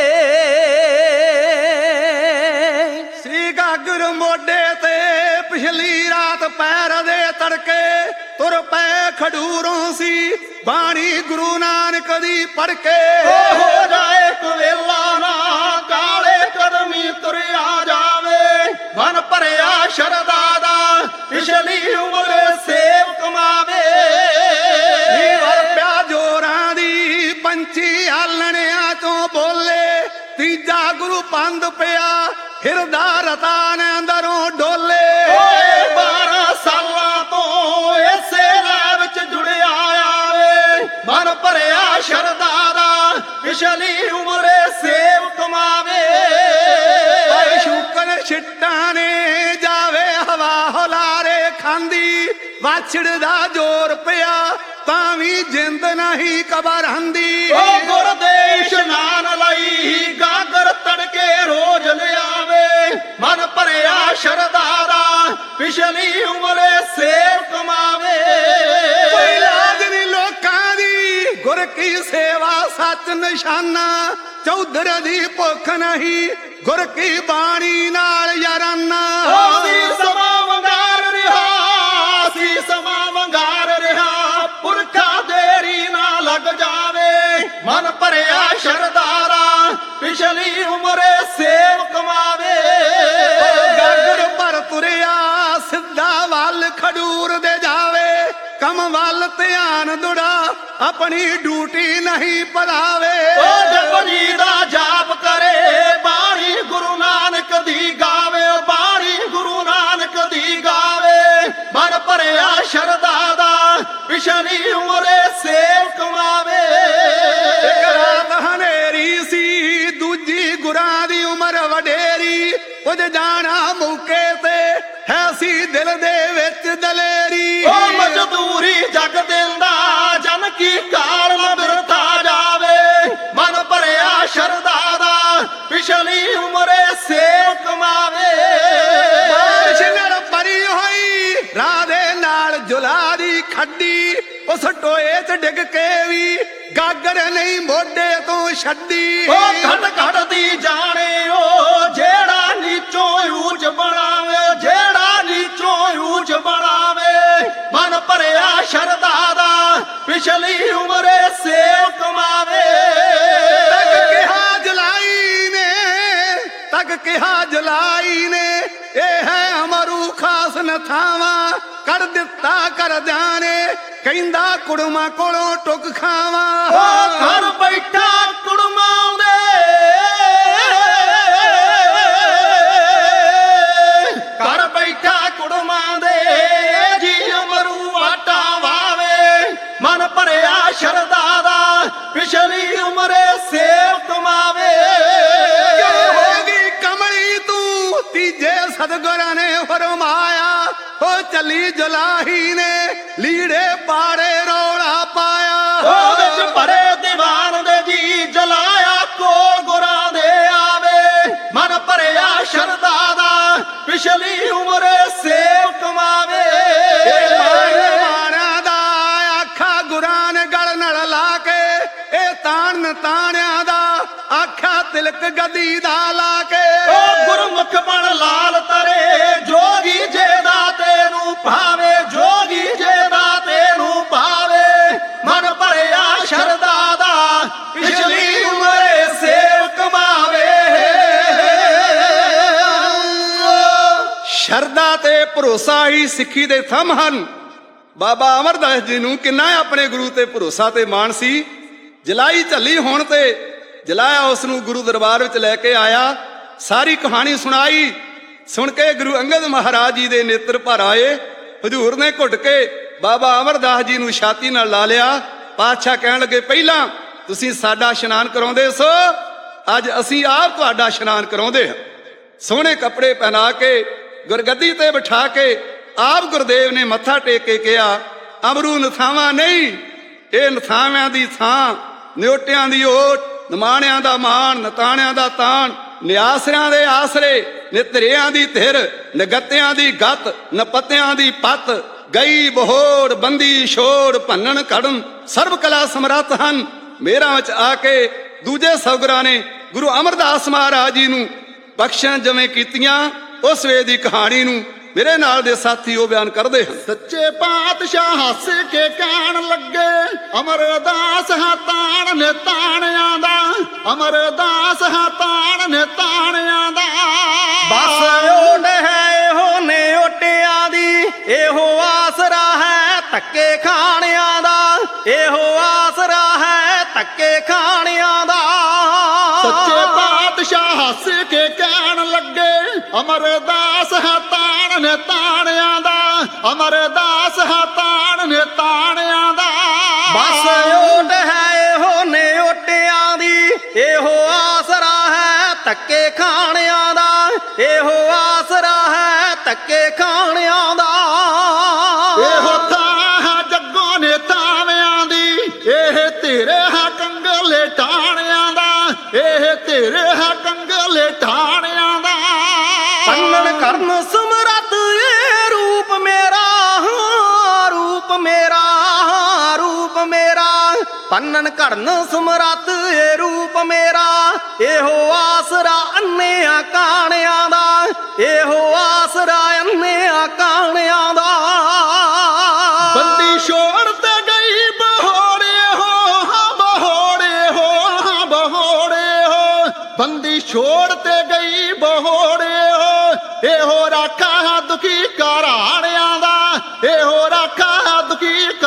ਸ੍ਰੀ ਗਾਗਰ ਮੋਢੇ ਤੇ ਪਿਛਲੀ ਰਾਤ ਪੈਰ ਦੇ ਤੜਕੇ ਤੁਰ ਪਏ ਖਡੂਰੋਂ ਸੀ, ਬਾਣੀ ਗੁਰੂ ਨਾਨਕ ਦੀ ਪੜ ਕੇ। ਹੋ ਜਾਏ ਕੁਵੇਲਾ ਨਾ ਕਾਲੇ ਕਦਮੀ ਤੁਰਿਆ ਜਾਵੇ, ਮਨ ਭਰਿਆ ਸ਼ਰਧਾ ਦਾ ਪਿਛਲੀ ਉਮਰ ਸੇਵ ਕਮਾਵੇ। ਵਰਪਿਆ ਜੋਰਾਂ ਦੀ ਪੰਛੀ ਆਲਣਿਆਂ ਤੋਂ ਬੋਲੇ, ਤੀਜਾ ਗੁਰੂ ਪੰਧ ਪਿਆ ਹਿਰਦਾ ਰਤਾਨ ਅੰਦਰੋਂ ਡੋਲੇ। 12 ਸਾਲਾਂ ਤੋਂ ਇਸੇ ਲੈ ਵਿੱਚ ਜੁੜਿਆ ਆਵੇ, ਮਨ ਭਰਿਆ ਸ਼ਰਧਾ ਦਾ ਪਿਛਲੀ ਉਮਰ ਸੇਵ ਕਮਾਵੇ। ਭਾਈ ਸ਼ੁਕਰ ਛਿੱਟਾਂ ਨੇ ਜਾਵੇ ਹਵਾ ਹੁਲਾਰੇ ਖਾਂਦੀ, ਵਾਛੜ ਦਾ ਜ਼ੋਰ ਪਿਆ ਤਾਂ ਵੀ ਜਿੰਦ ਨਹੀਂ ਕਬਰ ਹੰਦੀ। ਉਹ ਗੁਰ ਦੇ ਇਸ਼ਨਾਨ ਲਈ ਗਾਗਰ ਤੜਕੇ ਰੋਜ਼ ਲਿਆਵੇ, ਮਨ ਭਰਿਆ ਸ਼ਰਧਾ ਦਾ ਪਿਛਲੀ ਉਮਰ ਸੇਵ ਕਮਾਵੇ। ਕੋਈ ਲਾਜ ਨੀ ਲੋਕਾਂ ਦੀ ਗੁਰ ਕੀ ਸੇਵਾ ਸੱਚ ਨਿਸ਼ਾਨਾ, ਚੌਧਰ ਦੀ ਭੁੱਖ ਨਹੀਂ ਗੁਰ ਕੀ ਬਾਣੀ ਨਾਲ ਯਾਰਾਨਾ। ਸੀ ਸਮਾਂ ਵੰਗਾਰ ਰਿਹਾ, ਸੀ ਸਮਾਂ ਵੰਗਾਰ ਰਿਹਾ, ਪੁਰਖਾ ਦੇਰੀ ਨਾ ਲੱਗ ਜਾਵੇ, ਮਨ ਭਰਿਆ ਸ਼ਰਧਾ ਦਾ ਪਿਛਲੀ ਉਮਰ ਸੇਵ ਕਮਾਵੇ। ਗਾਗਰ ਪਰ ਤੁਰਿਆ ਸਿੱਧਾ ਵੱਲ ਖਡੂਰ ਦੇ ਜਾਵੇ, ਕੰਮ ਵੱਲ ਧਿਆਨ ਦੁੜਾ ਆਪਣੀ ਡਿਊਟੀ ਨਹੀਂ ਭੁਲਾਵੇ ਉਹ ਜਪਜੀ ਦਾ ਜਾਪ ਕਰੇ ਬਾਣੀ ਗੁਰੂ ਨਾਨਕ ਦੀ ਗਾਵੇ ਬਾਣੀ ਗੁਰੂ ਨਾਨਕ ਦੀ ਗਾਵੇ ਮਨ ਭਰਿਆ ਸ਼ਰਧਾ ਦਾ ਪਿਛਲੀ ਉਮਰੇ ਸੇਵ ਕਮਾਵੇ ਇੱਕ ਰਾਤ ਹਨੇਰੀ ਸੀ ਦੂਜੀ ਗੁਰਾਂ ਦੀ ਉਮਰ ਵਡੇਰੀ ਕੁਝ ਜਾਣਾ ਮੌਕੇ ਤੇ ਹੈ ਸੀ ਦਿਲ ਦੇ ਵਿੱਚ ਦਲੇਰੀ ਉਹ ਮਜ਼ਦੂਰੀ ਜਗ ਦਿੰਦਾ ਜਨ ਕੀ ਕਾਲ ਨ ਬਿਰਥਾ ਜਾਵੇ ਮਨ ਭਰਿਆ ਸ਼ਰਧਾ ਦਾ ਪਿਛਲੀ ਉਮਰੇ ਸੇਵ ਕਮਾਵੇ ਬਾਰਿਸ਼ ਨਾਲ ਭਰੀ ਹੋਈ ਰਾਹ ਦੇ ਨਾਲ ਜੁਲਾ ਦੀ ਖੱਡੀ ਉਸ ਟੋਏ 'ਚ ਡਿੱਗ ਕੇ ਵੀ ਗਾਗਰ ਨਹੀਂ ਮੋਢੇ ਤੋਂ ਛੱਡੀ ਉਹ ਘਟ ਘਟ ਦੀ ਜਾਣੇ ਉਹ ਜਿਹੜਾ ਨੀਚੋਂ ਊਚ ਬਣਾਵੇ ਜਿਹੜਾ ਨੀਚੋਂ ਊਚ ਬਣਾਵੇ ਮਨ ਭਰਿਆ ਸ਼ਰਧਾ ਦਾ ਪਿਛਲੀ ਉਮਰੇ ਸੇਵ ਕਮਾਵੇ ਤੱਕ ਕਿਹਾ ਜਲਾਈ ਨੇ ਤੱਕ ਕਿਹਾ ਜਲਾਈ ਨੇ ਇਹ ਹੈ ਅਮਰੂ ਖਾਸ ਨਥਾਵਾਂ ਕਰ ਦਿੱਤਾ ਕਰਦਿਆਂ ਨੇ ਕਹਿੰਦਾ ਕੁੜਮਾ ਕੋਲੋਂ ਟੁੱਕ ਖਾਵਾਂ ਉਹ ਘਰ ਬੈਠਾ ਕੁੜਮਾਂ ਦੇ ਘਰ ਬੈਠਾ ਕੁੜਮਾਂ ਦੇ ਜੀ ਅਮਰੂ ਆਟਾ ਵਾਵੇ ਮਨ ਭਰਿਆ ਸ਼ਰਧਾ ਦਾ ਪਿਛਲੀ ਉਮਰੇ ਸੇਵ ਕਮਾਵੇ ਕਿਉਂ ਹੋ ਗਈ ਕਮਲੀ ਤੂੰ ਤੀਜੇ ਸਤਿਗੁਰਾਂ ਨੇ ਫਰਮਾਇਆ ਉਹ ਚੱਲੀ ਜਲਾਹੀ ਨੇ ਲੀੜੇ ਪਾੜੇ ਰੌਲਾ ਪਾਇਆ ਉਹ ਵਿੱਚ ਭਰੇ ਦੀਵਾਨ ਦੇ ਜੀ ਜਲਾਇਆ ਕੋਲ ਗੁਰਾਂ ਦੇ ਆਵੇ ਮਨ ਭਰਿਆ ਸ਼ਰਧਾ ਦਾ ਪਿਛਲੀ ਉਮਰੇ ਸੇਵ ਕਮਾਵੇ ਮਾਣਾ ਦਾ ਆਖਾ ਗੁਰਾਂ ਨੇ ਗਲ ਨਾਲ ਲਾ ਕੇ ਇਹ ਤਾਣ ਤਾਣਿਆਂ ਦਾ ਆਖਾ ਤਿਲਕ ਗਦੀ ਦਾ ਲਾ ਕੇ ਉਹ ਗੁਰਮੁਖ ਬਣ ਲਾਲ ਤਰੇ ਜੋਗੀ ਜੇ ਦਾਤੇ ਨੂੰ ਭਾਵੇ ਜੋਗੀ ਜੇ ਦਾਤੇ ਨੂੰ ਭਾਵੇ ਮਨ ਭਰਿਆ ਸ਼ਰਧਾ ਦਾ ਪਿਛਲੀ ਉਮਰੇ ਸੇਵ ਕਮਾਵੇ ਸ਼ਰਧਾ ਤੇ ਭਰੋਸਾ ਹੀ ਸਿੱਖੀ ਦੇ ਥੰਮ ਹਨ। ਬਾਬਾ ਅਮਰਦਾਸ ਜੀ ਨੂੰ ਕਿੰਨਾ ਆਪਣੇ ਗੁਰੂ ਤੇ ਭਰੋਸਾ ਤੇ ਮਾਣ ਸੀ। ਜਲਾਈ ਝੱਲੀ ਹੋਣ ਤੇ ਜਲਾਇਆ ਉਸ ਨੂੰ ਗੁਰੂ ਦਰਬਾਰ ਵਿੱਚ ਲੈ ਕੇ ਆਇਆ ਸਾਰੀ ਕਹਾਣੀ ਸੁਣਾਈ। ਸੁਣ ਕੇ ਗੁਰੂ ਅੰਗਦ ਮਹਾਰਾਜ ਜੀ ਦੇ ਨੇਤਰ ਭਰ ਆਏ। ਹਜ਼ੂਰ ਨੇ ਘੁੱਟ ਕੇ ਬਾਬਾ ਅਮਰਦਾਸ ਜੀ ਨੂੰ ਛਾਤੀ ਨਾਲ ਲਾ ਲਿਆ। ਪਾਤਸ਼ਾਹ ਕਹਿਣ ਲੱਗੇ ਪਹਿਲਾਂ ਤੁਸੀਂ ਸਾਡਾ ਇਸ਼ਨਾਨ ਕਰਾਉਂਦੇ ਸੋ ਅੱਜ ਅਸੀਂ ਆਪ ਤੁਹਾਡਾ ਇਸ਼ਨਾਨ ਕਰਾਉਂਦੇ ਹਾਂ। ਸੋਹਣੇ ਕੱਪੜੇ ਪਹਿਨਾ ਕੇ ਗੁਰਗੱਦੀ ਤੇ ਬਿਠਾ ਕੇ ਆਪ ਗੁਰਦੇਵ ਨੇ ਮੱਥਾ ਟੇਕ ਕੇ ਕਿਹਾ ਅਮਰੂ ਨਥਾਵਾਂ ਨਹੀਂ ਇਹ ਨਥਾਵਿਆਂ ਦੀ ਥਾਂ ਨਿਓਟਿਆਂ ਦੀ ਓਟ ਨਿਮਾਣਿਆਂ ਦਾ ਮਾਣ ਨਤਾਣਿਆਂ ਦਾ ਤਾਣ ਨਿਆਸਰਿਆਂ ਦੇ ਆਸਰੇ ਨਿਤਰਿਆਂ ਦੀ ਧਿਰ ਨਗੱਤਿਆਂ ਦੀ ਗੱਤ ਨਪੱਤਿਆਂ ਦੀ ਪੱਤ ਗਈ ਬਹੋੜ ਬੰਦੀ ਛੋੜ ਭੰਨਣ ਘੜਨ ਸਰਬ ਕਲਾ ਸਮਰੱਥ ਹਨ। ਮੇਰਾਂ ਵਿੱਚ ਆ ਕੇ ਦੂਜੇ ਸੌਗਰਾਂ ਨੇ ਗੁਰੂ ਅਮਰਦਾਸ ਮਹਾਰਾਜ ਜੀ ਨੂੰ ਬਖਸ਼ਣ ਜਿਵੇਂ ਕੀਤੀਆਂ ਉਸ ਵੇਲੇ ਦੀ ਕਹਾਣੀ ਨੂੰ ਮੇਰੇ ਨਾਲ ਦੇ ਸਾਥੀ ਉਹ ਬਿਆਨ ਕਰਦੇ ਹਨ। ਸੱਚੇ ਪਾਤਸ਼ਾਹ ਹੱਸ ਕੇ ਕਹਿਣ ਲੱਗੇ ਅਮਰਦਾਸ ਹਾਂ ਤਾਣ ਨੇ ਤਾਣਿਆਂ ਦਾ ਅਮਰਦਾਸ ਹਾਂ ਤਾਣ ਨੇ ਤਾਣਿਆਂ ਦਾ ਬਸ ਓਟ ਹੈ ਇਹੋ ਨੇ ਓਟਿਆਂ ਦੀ ਇਹੋ ਆਸਰਾ ਹੈ ਧੱਕੇ ਖਾਣਿਆਂ ਦਾ ਇਹੋ ਆਸਰਾ ਹੈ ਧੱਕੇ ਖਾਣਿਆਂ ਦਾ ਸੱਚੇ ਪਾਤਸ਼ਾਹ ਹੱਸ ਕੇ ਕਹਿਣ ਲੱਗੇ ਅਮਰਦਾਸ ਹਾਂ ਤਾਣ ਨੇ ਤਾਣਿਆਂ ਦਾ ਅਮਰਦਾਸ ਹਾਂ ਤਾਣ ਨੇ ਤਾਣਿਆਂ ਦਾ ਬਸ ਓਟ ਹੈ ਇਹੋ ਨੇ ਓਟਿਆਂ ਦੀ ਇਹੋ ਆਸਰਾ ਹੈ ਧੱਕੇ ਖਾਣਿਆਂ ਦਾ ਇਹੋ ਆਸਰਾ ਹੈ ਧੱਕੇ ਖਾਣਿਆਂ ਦਾ ਇਹੋ ਥਾਂ ਜੱਗੋਂ ਨੇ ਤਾਵਿਆਂ ਦੀ ਇਹ ਤੇਰੇ ਹਾਂ ਕੰਗਲੇ ਟਾਣਿਆਂ ਦਾ ਇਹ ਤੇਰੇ ਹਾਂ ਕੰਗਲੇ ਟਾਣਿਆਂ ਦਾ ਪੰਨਣ ਕਰਨ ਸਮਰੱਥ ਇਹ ਰੂਪ ਮੇਰਾ ਰੂਪ ਮੇਰਾ ਰੂਪ ਮੇਰਾ ਪੰਨਣ ਕਰਨ ਸਮਰੱਥ ਇਹ ਰੂਪ ਮੇਰਾ ਇਹੋ ਆਸਰਾ ਅੰਨਿਆਂ ਕਾਣਿਆਂ ਦਾ ਇਹੋ ਆਸਰਾ ਅੰਨਿਆਂ ਕਾਣਿਆਂ ਦਾ ਬੰਦੀ ਛੋੜ ਤੇ ਗਈ ਬਹੋੜੇ ਹੋ ਹਾਂ ਬਹੋੜੇ ਹੋ ਹਾਂ ਬਹੋੜੇ ਹੋ ਬੰਦੀ ਛੋੜ ਤੇ ਗਈ ਬਹੋੜੇ ਹੋ ਇਹੋ ਰਾਖਾ ਦੁਖੀ ਘਰਾਣਿਆਂ ਦਾ ਇਹੋ ਰਾਖਾ ਦੁਖੀ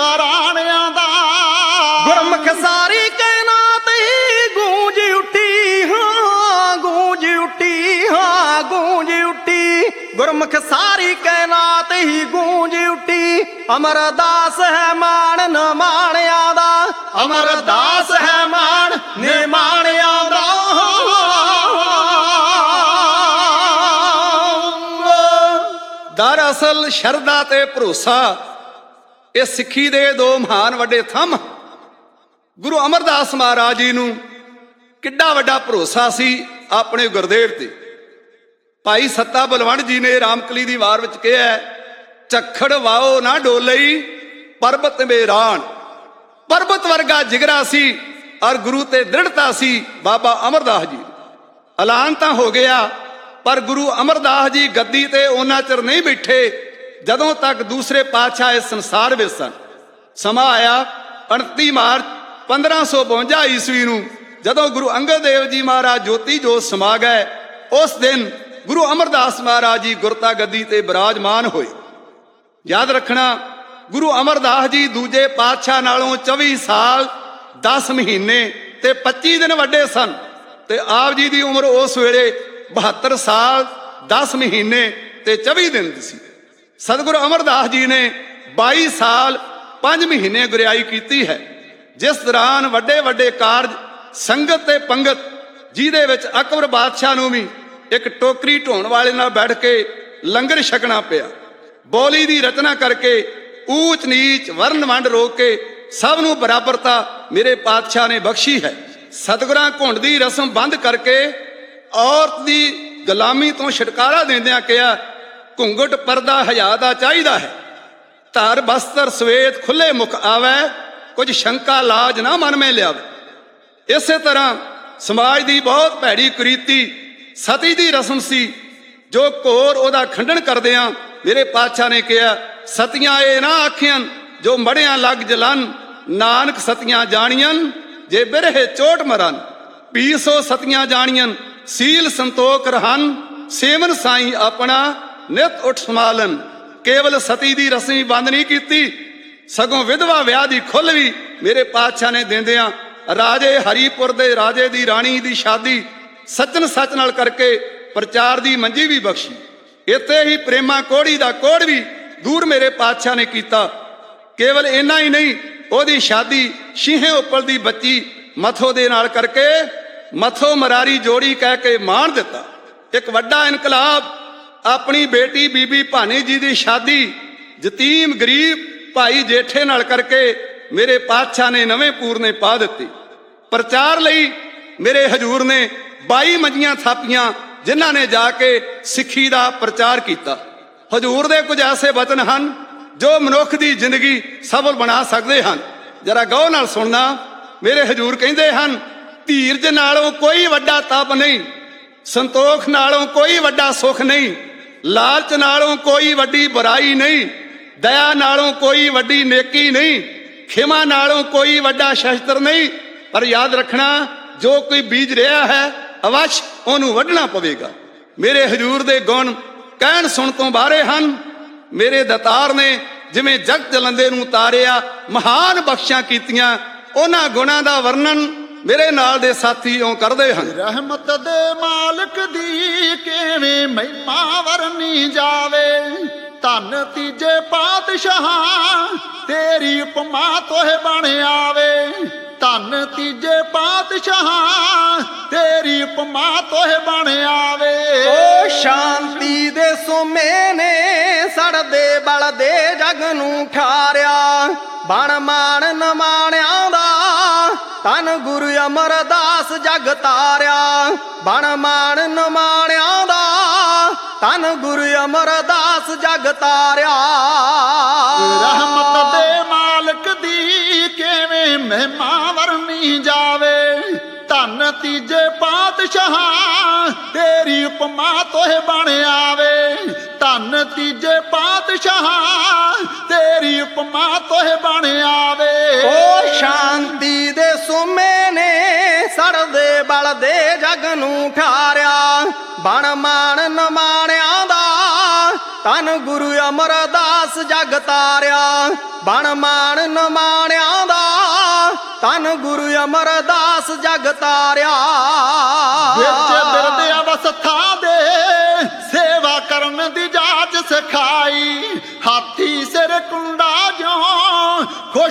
ਅਮਰਦਾਸ ਹੈ ਮਾਣ ਨਿਮਾਣਿਆਂ ਦਾ, ਅਮਰਦਾਸ ਹੈ ਮਾਣ ਨਿਮਾਣਿਆਂ ਦਾ। ਦਰਅਸਲ ਸ਼ਰਧਾ ਤੇ ਭਰੋਸਾ ਇਹ ਸਿੱਖੀ ਦੇ ਦੋ ਮਹਾਨ ਵੱਡੇ ਥੰਮ। ਗੁਰੂ ਅਮਰਦਾਸ ਮਹਾਰਾਜ ਜੀ ਨੂੰ ਕਿੱਡਾ ਵੱਡਾ ਭਰੋਸਾ ਸੀ ਆਪਣੇ ਗੁਰਦੇਵ ਤੇ। ਭਾਈ ਸੱਤਾ ਬਲਵੰਡ ਜੀ ਨੇ ਰਾਮਕਲੀ ਦੀ ਵਾਰ ਵਿੱਚ ਕਿਹਾ, ਝੱਖੜ ਵਾਓ ਨਾ ਡੋਲਈ ਪਰਬਤ ਮੇਰਾਨ। ਪਰਬਤ ਵਰਗਾ ਜਿਗਰਾ ਸੀ ਔਰ ਗੁਰੂ ਤੇ ਦ੍ਰਿੜਤਾ ਸੀ ਬਾਬਾ ਅਮਰਦਾਸ ਜੀ। ਐਲਾਨ ਤਾਂ ਹੋ ਗਿਆ, ਪਰ ਗੁਰੂ ਅਮਰਦਾਸ ਜੀ ਗੱਦੀ ਤੇ ਉਹਨਾਂ ਚਿਰ ਨਹੀਂ ਬੈਠੇ ਜਦੋਂ ਤੱਕ ਦੂਸਰੇ ਪਾਤਸ਼ਾਹ ਇਸ ਸੰਸਾਰ ਵਿੱਚ ਸਨ। ਸਮਾਂ ਆਇਆ 29 ਮਾਰਚ 1552 ਈਸਵੀ ਨੂੰ, ਜਦੋਂ ਗੁਰੂ ਅੰਗਦ ਦੇਵ ਜੀ ਮਹਾਰਾਜ ਜੋਤੀ ਜੋਤ ਸਮਾ ਗਏ। ਉਸ ਦਿਨ ਗੁਰੂ ਅਮਰਦਾਸ ਮਹਾਰਾਜ ਜੀ ਗੁਰਤਾ ਗੱਦੀ ਤੇ ਬਿਰਾਜਮਾਨ ਹੋਏ। ਯਾਦ ਰੱਖਣਾ, ਗੁਰੂ ਅਮਰਦਾਸ ਜੀ ਦੂਜੇ ਪਾਤਸ਼ਾਹ ਨਾਲੋਂ 24 ਸਾਲ 10 ਮਹੀਨੇ ਤੇ 25 ਦਿਨ ਵੱਡੇ ਸਨ, ਤੇ ਆਪ ਜੀ ਦੀ ਉਮਰ ਉਸ ਵੇਲੇ 72 ਸਾਲ 10 ਮਹੀਨੇ ਤੇ 24 ਦਿਨ ਦੀ ਸੀ। ਸਤਿਗੁਰੂ ਅਮਰਦਾਸ ਜੀ ਨੇ 22 ਸਾਲ 5 ਮਹੀਨੇ ਗੁਰਿਆਈ ਕੀਤੀ ਹੈ, ਜਿਸ ਦੌਰਾਨ ਵੱਡੇ ਵੱਡੇ ਕਾਰਜ ਸੰਗਤ ਤੇ ਪੰਗਤ, ਜਿਹਦੇ ਵਿੱਚ ਅਕਬਰ ਬਾਦਸ਼ਾਹ ਨੂੰ ਵੀ ਇੱਕ ਟੋਕਰੀ ਢੋਣ ਵਾਲੇ ਨਾਲ ਬੈਠ ਕੇ ਲੰਗਰ ਛਕਣਾ ਪਿਆ। ਬੋਲੀ ਦੀ ਰਚਨਾ ਕਰਕੇ ਊਚ ਨੀਚ ਵਰਨ ਵੰਡ ਰੋਕ ਕੇ ਸਭ ਨੂੰ ਬਰਾਬਰਤਾ ਮੇਰੇ ਪਾਤਸ਼ਾਹ ਨੇ ਬਖਸ਼ੀ ਹੈ। ਸਤਿਗੁਰਾਂ ਘੁੰਡ ਦੀ ਰਸਮ ਬੰਦ ਕਰਕੇ ਔਰਤ ਦੀ ਗੁਲਾਮੀ ਤੋਂ ਛੁਟਕਾਰਾ ਦਿੰਦਿਆਂ ਕਿਹਾ, ਘੁੰਗਟ ਪਰਦਾ ਹਯਾ ਦਾ ਚਾਹੀਦਾ ਹੈ। ਧਰ ਬਸਤਰ ਸਵੇਤ ਖੁੱਲੇ ਮੁਖ ਆਵੇ, ਕੁਝ ਸ਼ੰਕਾ ਲਾਜ ਨਾ ਮਨ ਮੇ ਲਿਆਵੇ। ਇਸੇ ਤਰ੍ਹਾਂ ਸਮਾਜ ਦੀ ਬਹੁਤ ਭੈੜੀ ਕੁਰੀਤੀ ਸਤੀ ਦੀ ਰਸਮ ਸੀ, ਜੋ ਘੋਰ ਉਹਦਾ ਖੰਡਨ ਕਰਦਿਆਂ ਮੇਰੇ ਪਾਤਸ਼ਾਹ ਨੇ ਕਿਹਾ, ਸਤੀਆਂ ਇਹ ਨਾ ਆਖੀਆਂ ਜੋ ਮੜਿਆਂ ਲੱਗ ਜਲਨ, ਨਾਨਕ ਸਤੀਆਂ ਜਾਣੀਆਂ ਜੇ ਬਿਰਹੇ ਚੋਟ ਮਰਨ। ਪੀਸੋ ਸਤੀਆਂ ਜਾਣੀਆਂ ਸੀਲ ਸੰਤੋਖ ਰਹਨ, ਸੇਵਨ ਸਾਈ ਆਪਣਾ ਨਿਤ ਉੱਠ ਸੰਭਾਲਨ। ਕੇਵਲ ਸਤੀ ਦੀ ਰਸਮ ਹੀ ਬੰਦ ਨਹੀਂ ਕੀਤੀ, ਸਗੋਂ ਵਿਧਵਾ ਵਿਆਹ ਦੀ ਖੁੱਲ੍ਹ ਵੀ ਮੇਰੇ ਪਾਤਸ਼ਾਹ ਨੇ ਦਿੰਦਿਆਂ ਰਾਜੇ ਹਰੀਪੁਰ ਦੇ ਰਾਜੇ ਦੀ ਰਾਣੀ ਦੀ ਸ਼ਾਦੀ ਸੱਜਣ ਸੱਚ ਨਾਲ ਕਰਕੇ ਪ੍ਰਚਾਰ ਦੀ ਮੰਜੀ ਵੀ ਬਖਸ਼ੀ। ਇੱਥੇ ਹੀ ਪ੍ਰੇਮਾ ਕੋੜੀ ਦਾ ਕੋੜ ਵੀ ਦੂਰ ਮੇਰੇ ਪਾਤਸ਼ਾਹ ਨੇ ਕੀਤਾ। ਕੇਵਲ ਇੰਨਾ ਹੀ ਨਹੀਂ, ਉਹਦੀ ਸ਼ਾਦੀ ਸ਼ੀਹੇ ਉੱਪਲ ਦੀ ਬੱਚੀ ਮਥੋ ਦੇ ਨਾਲ ਕਰਕੇ ਮਥੋ ਮਰਾਰੀ ਜੋੜੀ ਕਹਿ ਕੇ ਮਾਣ ਦਿੱਤਾ। ਇੱਕ ਵੱਡਾ ਇਨਕਲਾਬ ਆਪਣੀ ਬੇਟੀ ਬੀਬੀ ਭਾਨੀ ਜੀ ਦੀ ਸ਼ਾਦੀ ਯਤੀਮ ਗਰੀਬ ਭਾਈ ਜੇਠੇ ਨਾਲ ਕਰਕੇ ਮੇਰੇ ਪਾਤਸ਼ਾਹ ਨੇ ਨਵੇਂ ਪੂਰਨੇ ਪਾ ਦਿੱਤੇ। ਪ੍ਰਚਾਰ ਲਈ ਮੇਰੇ ਹਜੂਰ ਨੇ 22 ਮੰਜੀਆਂ ਥਾਪੀਆਂ, ਜਿਨ੍ਹਾਂ ਨੇ ਜਾ ਕੇ ਸਿੱਖੀ ਦਾ ਪ੍ਰਚਾਰ ਕੀਤਾ। ਹਜੂਰ ਦੇ ਕੁਝ ਐਸੇ ਬਚਨ ਹਨ ਜੋ ਮਨੁੱਖ ਦੀ ਜ਼ਿੰਦਗੀ ਸਫਲ ਬਣਾ ਸਕਦੇ ਹਨ। ਜਰਾ ਗੌਰ ਨਾਲ ਸੁਣਨਾ। ਮੇਰੇ ਹਜੂਰ ਕਹਿੰਦੇ ਹਨ, ਧੀਰਜ ਨਾਲੋਂ ਕੋਈ ਵੱਡਾ ਤਪ ਨਹੀਂ, ਸੰਤੋਖ ਨਾਲੋਂ ਕੋਈ ਵੱਡਾ ਸੁਖ ਨਹੀਂ, ਲਾਲਚ ਨਾਲੋਂ ਕੋਈ ਵੱਡੀ ਬੁਰਾਈ ਨਹੀਂ, ਦਇਆ ਨਾਲੋਂ ਕੋਈ ਵੱਡੀ ਨੇਕੀ ਨਹੀਂ, ਖਿਮਾ ਨਾਲੋਂ ਕੋਈ ਵੱਡਾ ਸ਼ਸਤਰ ਨਹੀਂ। ਪਰ ਯਾਦ ਰੱਖਣਾ, ਜੋ ਕੋਈ ਬੀਜ ਰਿਹਾ ਹੈ ਅਵਸ਼ ਉਹਨੂੰ ਵੱਢਣਾ ਪਵੇਗਾ। ਮੇਰੇ ਹਜੂਰ ਦੇ ਗੁਣ ਕਹਿਣ ਸੁਣ ਤੋਂ ਬਾਹਰੇ ਹਨ। ਮੇਰੇ ਦਾਤਾਰ ਨੇ ਜਿਵੇਂ ਜਗਤ ਜਲੰਦੇ ਨੂੰ ਤਾਰਿਆ, ਮਹਾਨ ਬਖਸ਼ਾਂ ਕੀਤੀਆਂ, ਉਹਨਾਂ ਗੁਣਾਂ ਦਾ ਵਰਣਨ ਮੇਰੇ ਨਾਲ ਦੇ ਸਾਥੀ ਇਉਂ ਕਰਦੇ ਹਨ। ਰਹਿਮਤ ਦੇ ਮਾਲਕ ਦੀ ਕਿਵੇਂ ਮਹਿਮਾ ਵਰਨੀ ਜਾਵੇ, ਧੰਨ ਤੀਜੇ ਪਾਤਸ਼ਾਹ ਤੇਰੀ ਉਪਮਾ ਤੋਹੇ ਬਣ ਆਵੇ। ਧੰਨ ਤੀਜੇ ਪਾਤਸ਼ਾਹ ਤੇਰੀ ਉਪਮਾ ਤੋਹੇ ਬਣ ਆਵੇ। ਓ ਸ਼ਾਂਤੀ ਦੇ ਸੋਮੇ ਨੇ ਸੜਦੇ ਬਲਦੇ ਜਗ ਨੂੰ ਠਾਰਿਆ, ਬਣ ਮਾਣ ਨਮਾਣਿਆਂ ਦਾ ਧੰਨ ਗੁਰੂ ਅਮਰਦਾਸ ਜਗ ਤਾਰਿਆ। ਬਣ ਮਾਣ ਨਮਾਣਿਆਂ ਦਾ ਧੰਨ ਗੁਰੂ ਅਮਰਦਾਸ ਜਗ ਤਾਰਿਆ। ਰਹਿਮਤ ਦੇ ਮਾਲਕ ਦੀ ਕਿਵੇਂ ਮਹਿਮਾ ਵਰਨੀ ਜਾਵੇ, ਧੰਨ ਤੀਜੇ ਪਾਤਸ਼ਾਹ ਤੇਰੀ ਉਪਮਾ ਤੋਹੇ ਬਣ ਆਵੇ। ਧੰਨ ਤੀਜੇ ਪਾਤਸ਼ਾਹ ਤੇਰੀ ਉਪਮਾ ਤੋਹੇ ਬਣ ਆਵੇ। ਓ ਸ਼ਾਂਤੀ ਦੇ ਸੋਮੇ ਨੇ ਸੜਦੇ ਬਲਦੇ ਜਗ ਨੂੰ ਠਾਰਿਆ, ਬਣ ਮਾਣ ਨਮਾਣਿਆਂ ਦਾ ਧੰਨ ਗੁਰੂ ਅਮਰਦਾਸ ਜਗ ਤਾਰਿਆ। ਬਣ ਮਾਣ ਨਮਾਣਿਆਂ ਦਾ ਧੰਨ ਗੁਰੂ ਅਮਰਦਾਸ ਜਗ ਤਾਰਿਆ। ਵਿੱਚ ਬਿਰਦੇ ਅਵਸਥਾ ਦੇ ਸੇਵਾ ਕਰਨ ਦੀ ਜਾਚ ਸਿਖਾਈ, ਹਾਥੀ ਸਿਰ ਕੁੰਡਾ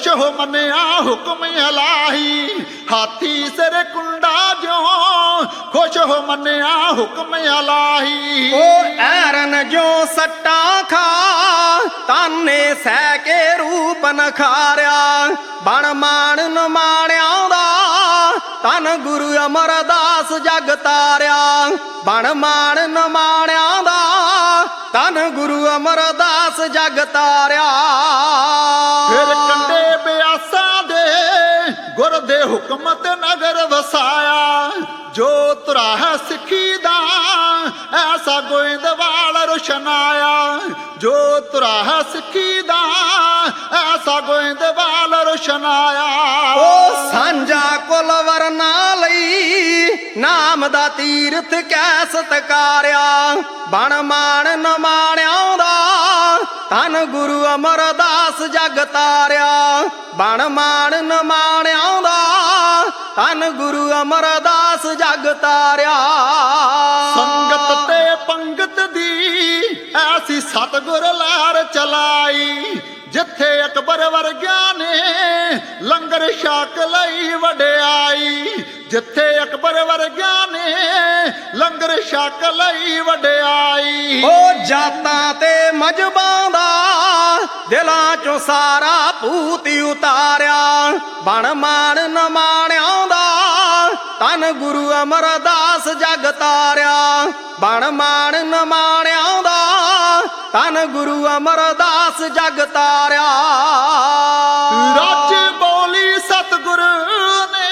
ਖੁਸ਼ ਹੋ ਮੰਨਿਆ ਹੁਕਮ ਇਲਾਹੀ ਹਾਥੀ ਸਿਰ ਕੁੰਡਾ ਜਿਉ ਖੁਸ਼ ਹੋ ਮੰਨਿਆ ਹੁਕਮ ਇਲਾਹੀ ਉਹ ਐਰਨ ਜੋ ਸੱਟਾ ਖਾ ਤਾਨੇ ਸਹਿ ਕੇ ਰੂਪ ਨਖਾਰਿਆ ਬਣ ਮਾਣ ਨ ਮਾਣਿਆਂ ਦਾ ਤਨ ਗੁਰੂ ਅਮਰਦਾਸ ਜਗ ਤਾਰਿਆ ਬਣ ਮਾਣ ਨ ਮਾਣਿਆਂ ਦਾ ਤਨ ਗੁਰੂ ਅਮਰਦਾਸ ਜਗ ਤਾਰਿਆ ਫਿਰ ਕੰਡੇ ਬਿਆਸਾਂ ਦੇ ਗੁਰ ਦੇ ਹੁਕਮ ਤੇ ਨਗਰ ਵਸਾਇਆ ਜੋ ਤੁਰਾਹ ਸਿੱਖੀ ਦਾ ਐਸਾ ਗੋਇੰਦਵਾਲ ਰੁਸ਼ਨਾਇਆ ਜੋ ਤੁਰਾਹ ਸਿੱਖੀ ਦਾ ਐਸਾ ਗੋਇੰਦਵਾਲ ਰੁਸ਼ਨਾਇਆ ਉਹ ਸਾਂਝਾ ਕੁਲ ਵਰਨਾ ਲਈ ਨਾਮ ਦਾ ਤੀਰਥ ਕੈ ਸਤਕਾਰਿਆ ਬਣ ਮਾਣ ਨ ਮਾਣਿਆਂ ਦਾ ਤਨ ਗੁਰੂ ਅਮਰਦਾਸ ਜਗ ਤਾਰਿਆ ਬਣ ਮਾਣ ਨ ਮਾਣਿਆਂ ਦਾ ਤਨ ਗੁਰੂ ਅਮਰਦਾਸ ਜਗ ਤਾਰਿਆ ਸੰਗਤ ਤੇ ਪੰਗਤ ਦੀ ਐਸੀ ਸਤਿਗੁਰ ਲਹਿਰ ਚਲਾਈ ਜਿੱਥੇ ਅਕਬਰ ਵਰਗਿਆਂ ਨੇ ਲੰਗਰ ਛਕ ਲਈ ਵਡਿਆਈ ਜਿੱਥੇ ਅਕਬਰ ਵਰਗਿਆਂ ਨੇ ਲੰਗਰ ਛਕ ਲਈ ਵਡਿਆਈ ਉਹ ਜਾਤਾਂ ਤੇ ਮਜ਼ਹਬਾਂ ਦਾ ਦਿਲਾਂ ਚੋਂ ਸਾਰਾ ਭੂਤ ਉਤਾਰਿਆ ਬਣ ਮਾਣ ਨ ਮਾਣਿਆਂ ਦਾ ਤਨ ਗੁਰੂ ਅਮਰਦਾਸ ਜਗ ਤਾਰਿਆ ਬਣ ਮਾਣ ਨ ਮਾਣਿਆਂ ਦਾ ਤਨ ਗੁਰੂ ਅਮਰਦਾਸ ਜਗ ਤਾਰਿਆ ਰੱਜ ਬੋਲੀ ਸਤਿਗੁਰ ਨੇ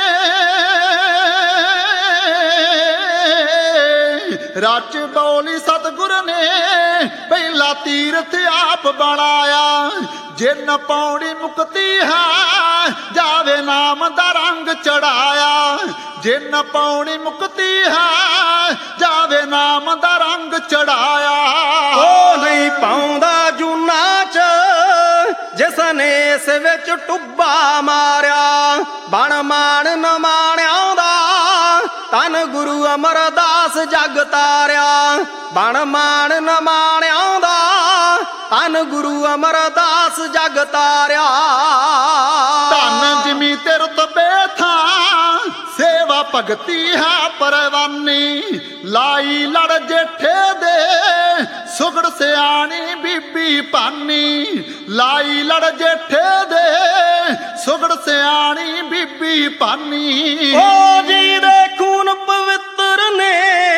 ਰੱਜ ਬੋਲੀ ਸਤਿਗੁਰ ਨੇ ਪਹਿਲਾ ਤੀਰਥ ਆਪ ਬਣਾਇਆ ਜਿਨ ਪੌੜੀ ਮੁਕਤੀ ਹੈ ਜਾਵੇ ਨਾਮ ਦਾ ਰੰਗ ਚੜਾਇਆ ਜਿਨ ਪੌੜੀ ਮੁਕਤੀ ਹੈ ਜਾਵੇ ਨਾਮ ਦਾ ਰੰਗ ਚੜਾਇਆ ਉਹ ਨਹੀਂ ਪਾਉਂਦਾ ਜੂਨਾ ਚ ਜਿਸ ਨੇ ਇਸ ਵਿੱਚ ਟੁੱਬਾ ਮਾਰਿਆ ਬਣ ਮਾਣ ਨ ਮਾਣਿਆਂ ਦਾ ਤਨ ਗੁਰੂ ਅਮਰਦਾਸ ਜਗ ਤਾਰਿਆ ਬਣ ਮਾਣ ਨ ਮਾਣਿਆਂ ਦਾ ਤਨ ਗੁਰੂ ਅਮਰਦਾਸ ਜਗ ਤਾਰਿਆ ਧਨ ਜਿਮੀ ਤੇ ਰਤਬੇ ਥਾਂ ਸੇਵਾ ਭਗਤੀ ਹੈ ਪਰਵਾਨੀ ਲਾਈ ਲੜ ਜੇਠੇ ਦੇ ਸੁਗੜ ਸਿਆਣੀ ਬੀਬੀ ਭਾਨੀ ਲਾਈ ਲੜ ਜੇਠੇ ਦੇ ਸੁਗੜ ਸਿਆਣੀ ਬੀਬੀ ਭਾਨੀ ਓ ਜੀ ਦੇ ਖੂਨ ਪਵਿੱਤਰ ਨੇ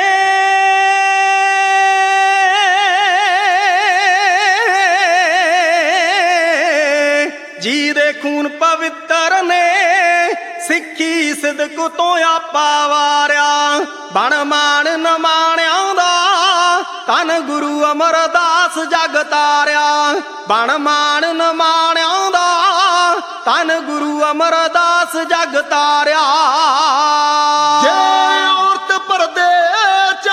ਜੀ ਦੇ ਖੂਨ ਪਵਿੱਤਰ ਨੇ ਸਿੱਖੀ ਸਿਦਕ ਤੋਂ ਆਪਾ ਵਾਰਿਆ ਬਣ ਮਾਣ ਨ ਮਾਣਿਆਂ ਦਾ ਤਨ ਗੁਰੂ ਅਮਰਦਾਸ ਜਗ ਤਾਰਿਆ ਬਣ ਮਾਣ ਨ ਮਾਣਿਆਂ ਦਾ ਤਨ ਗੁਰੂ ਅਮਰਦਾਸ ਜਗ ਤਾਰਿਆ ਜੇ ਔਰਤ ਪਰਦੇ ਚ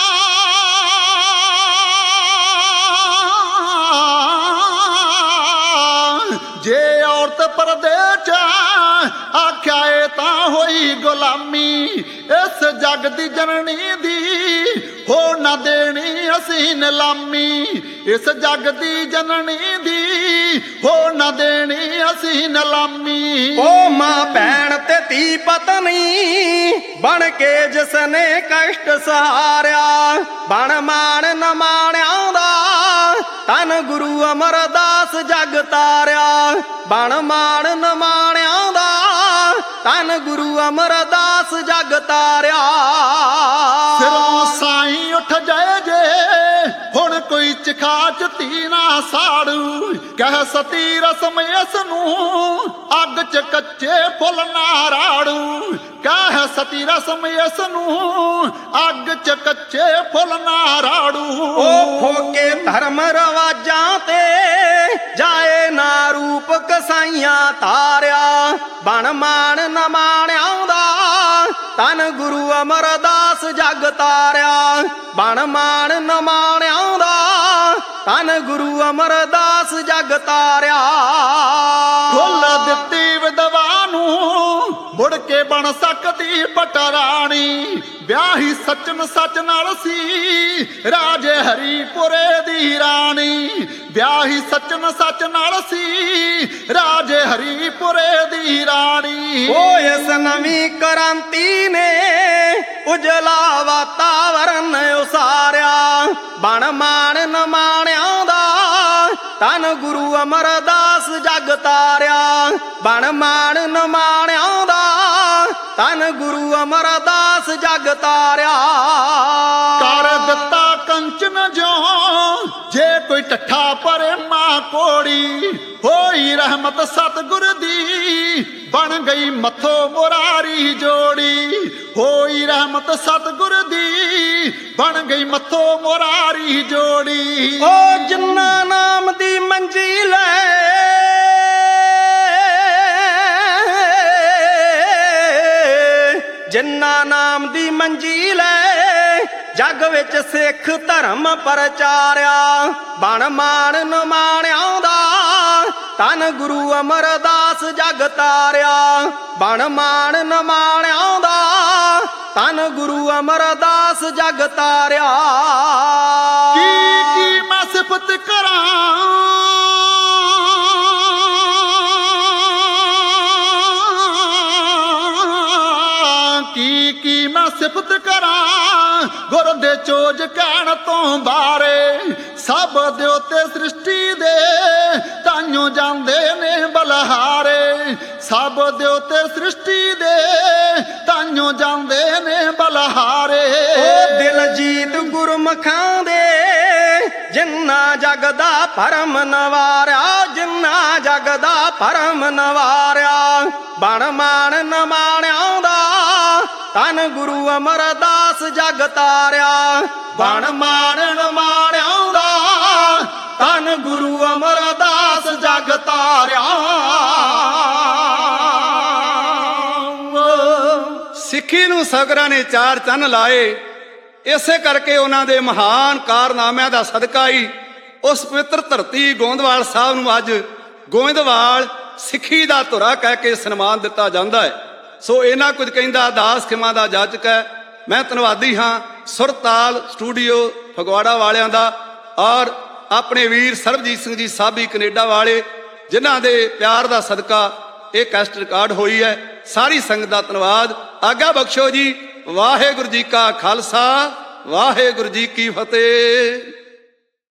ਜੇ ਔਰਤ ਪਰਦੇ ਚ ਆਖਿਆ ਏ ਤਾਂ ਹੋਈ ਗੁਲਾਮੀ ਇਸ ਜਗ ਦੀ ਜਨਨੀ ਦੀ ਹੋ ਨਾ ਦੇਣੀ ਅਸੀਂ ਨਿਲਾਮੀ ਇਸ ਜਗ ਦੀ ਜਨਨੀ ਦੀ ਹੋ ਨਾ ਦੇਣੀ ਅਸੀਂ ਨਿਲਾਮੀ ਓ ਮਾਂ ਭੈਣ ਤੇ ਧੀ ਪਤਨੀ ਬਣ ਕੇ ਜਿਸ ਨੇ ਕਸ਼ਟ ਸਹਾਰਿਆ ਬਣ ਮਾਣ ਨ ਮਾਣਿਆਂ ਦਾ ਤਨ ਗੁਰੂ ਅਮਰਦਾਸ ਜਗ ਤਾਰਿਆ ਬਣ ਮਾਣ ਨ ਮਾਣਿਆਂ ਦਾ ਤਨ ਗੁਰੂ ਅਮਰਦਾਸ ਜਗ ਤਾਰਿਆ ਸਿਰੋਂ ਸਾਈਂ ਉੱਠ ਜਾਏ ਜੇ ਹੁਣ ਕੋਈ ਚਖਾਚ ਧੀ ਨਾ ਸਾੜੂ ਕਹਿ ਸਤੀ ਰਸਮ ਇਸ ਨੂੰ ਅੱਗ ਚ ਕੱਚੇ ਫੁੱਲ ਨਾ ਰਾੜੂ ਕਹਿ ਸਤੀ ਰਸਮ ਇਸ ਨੂੰ ਅੱਗ ਚ ਕੱਚੇ ਫੁੱਲ ਨਾ ਰਾੜੂ ਉਹ ਫੋਕੇ ਧਰਮ ਰਵਾਜਾਂ ਤੇ ਜਾਏ ਨਾ ਰੂਪ ਕਸਾਈਆਂ ਤਾਰਿਆ ਬਣ ਮਾਣ ਨ ਮਾਣਿਆਂ ਦਾ ਤਨ ਗੁਰੂ ਅਮਰਦਾਸ ਜਗ ਤਾਰਿਆ ਬਣ ਮਾਣ ਨ ਮਾਣਿਆਂ ਦਾ ਤਨ ਗੁਰੂ ਅਮਰਦਾਸ ਜਗ ਤਾਰਿਆ ਫੁੱਲ ਦਿੱਤੀ ਵਿਦਵਾ ਨੂੰ ਮੁੜ ਕੇ ਬਣ ਸਕਦੀ ਪਟਰਾਣੀ। ਵਿਆਹੀ ਸੱਚਨ ਸੱਚ ਨਾਲ ਸੀ ਰਾਜੇ ਹਰੀਪੁਰੇ ਦੀ ਰਾਣੀ। ਵਿਆਹੀ ਸੱਚਨ ਸੱਚ ਨਾਲ ਸੀ ਰਾਜੇ ਹਰੀਪੁਰੇ ਦੀ ਰਾਣੀ। ਓ ਇਸ ਨਵੀਂ ਕ੍ਰਾਂਤੀ ਨੇ ਉਜਲਾ ਵਾਤਾਵਰਨ ਉਸਾਰਿਆ। ਬਣ ਮਾਣ ਨਮਾਣਿਆਂ ਦਾ ਧੰਨ ਗੁਰੂ ਅਮਰਦਾਸ ਜਗ ਤਾਰਿਆ। ਬਣ ਮਾਣ ਨਮਾਣਿਆਂ ਦਾ ਧੰਨ ਗੁਰੂ ਅਮਰਦਾਸ ਜਗ ਤਾਰਿਆ। ਕਰ ਦਿੱਤਾ ਕੰਚਨ ਜਿਉ ਜੇ ਕੋਈ ਟੱਠਾ ਪਰੇ ਮਾਂ ਕੋੜੀ। ਹੋਈ ਰਹਿਮਤ ਸਤਿਗੁਰ ਦੀ ਬਣ ਗਈ ਮੱਥੋ ਮੁਰਾਰੀ ਜੋੜੀ। ਹੋਈ ਰਹਿਮਤ ਸਤਿਗੁਰ ਦੀ ਬਣ ਗਈ ਮੱਥੋ ਮੁਰਾਰੀ ਜੋੜੀ। ਓ ਜਿੰਨਾ ਨਾਮ ਦੀ ਮੰਜੀ ਲੈ ਜਿੰਨਾ ਨਾਮ ਦੀ ਮੰਜੀ ਲੈ ਜਗ ਵਿੱਚ ਸਿੱਖ ਧਰਮ ਪ੍ਰਚਾਰਿਆ। ਬਣ ਮਾਣ ਨਮਾਣਿਆਂ ਦਾ ਧੰਨ ਗੁਰੂ ਅਮਰਦਾਸ ਜਗ ਤਾਰਿਆ। ਬਣ ਮਾਣ ਨਮਾਣਿਆਂ ਦਾ ਧੰਨ ਗੁਰੂ ਅਮਰਦਾਸ ਜਗ ਤਾਰਿਆ। ਕੀ ਮੈਂ ਸਿਫਤ ਕਰਾਂ ਕੀ ਮੈਂ ਸਿਫਤ ਕਰਾਂ ਗੁਰ ਦੇ ਚੋਜ ਕਹਿਣ ਤੋਂ ਬਾਰੇ। ਸਭ ਦਿਉਤੇ ਸ੍ਰਿਸ਼ਟੀ ਦੇ ਤਾਈਓ ਜਾਂਦੇ ਨੇ ਬਲਹਾਰੇ। ਸਭ ਦਿਉਤੇ ਸ੍ਰਿਸ਼ਟੀ ਦੇ ਤਾਈਓ ਜਾਂਦੇ ਨੇ ਬਲਹਾਰੇ। ਓ ਦਿਲਜੀਤ ਗੁਰਮੁਖਾਂ ਦੇ ਜਿੰਨਾ ਜਗ ਦਾ ਭਰਮ ਨਵਾਰਿਆ। ਜਿੰਨਾ ਜਗ ਦਾ ਭਰਮ ਨਵਾਰਿਆ। ਬਣ ਮਾਣ ਨਮਾਣਿਆਂ ਦਾ ਧੰਨ ਗੁਰੂ ਅਮਰਦਾਸ ਜਗ ਤਾਰਿਆ। ਬਣ ਮਾਣ ਨਮਾਣਿਆਂ ਦਾ ਧੰਨ ਗੁਰੂ ਅਮਰਦਾਸ ਜਗ ਤਾਰਿਆ। ਸਿੱਖੀ ਨੂੰ ਸਗਰਾਂ ਨੇ ਚਾਰ ਚੰਨ ਲਾਏ। ਇਸੇ ਕਰਕੇ ਉਹਨਾਂ ਦੇ ਮਹਾਨ ਕਾਰਨਾਮਿਆਂ ਦਾ ਸਦਕਾ ਹੀ ਉਸ ਪਵਿੱਤਰ ਧਰਤੀ ਗੋਂਦਵਾਲ ਸਾਹਿਬ ਨੂੰ ਅੱਜ ਗੋਇੰਦਵਾਲ ਸਿੱਖੀ ਦਾ ਧੁਰਾ ਕਹਿ ਕੇ ਸਨਮਾਨ ਦਿੱਤਾ ਜਾਂਦਾ ਹੈ। ਸੋ ਇਹਨਾਂ ਕੁਝ ਕਹਿੰਦਾ ਦਾਸ ਖਿਮਾ ਦਾ ਜਾਚਕ ਹੈ। ਮੈਂ ਧੰਨਵਾਦੀ ਹਾਂ ਸੁਰਤਾਲ ਸਟੂਡੀਓ ਫਗਵਾੜਾ ਵਾਲਿਆਂ ਦਾ ਔਰ ਆਪਣੇ ਵੀਰ ਸਰਬਜੀਤ ਸਿੰਘ ਜੀ ਸਾਬੀ ਕੈਨੇਡਾ ਵਾਲੇ ਜਿਨ੍ਹਾਂ ਦੇ ਪਿਆਰ ਦਾ ਸਦਕਾ ਇਹ ਕੈਸਟ ਰਿਕਾਰਡ ਹੋਈ ਹੈ। ਸਾਰੀ ਸੰਗਤ ਦਾ ਧੰਨਵਾਦ। ਆਗਿਆ ਬਖਸ਼ੋ ਜੀ। ਵਾਹਿਗੁਰੂ ਜੀ ਕਾ ਖਾਲਸਾ ਵਾਹਿਗੁਰੂ ਜੀ ਕੀ ਫਤਿਹ।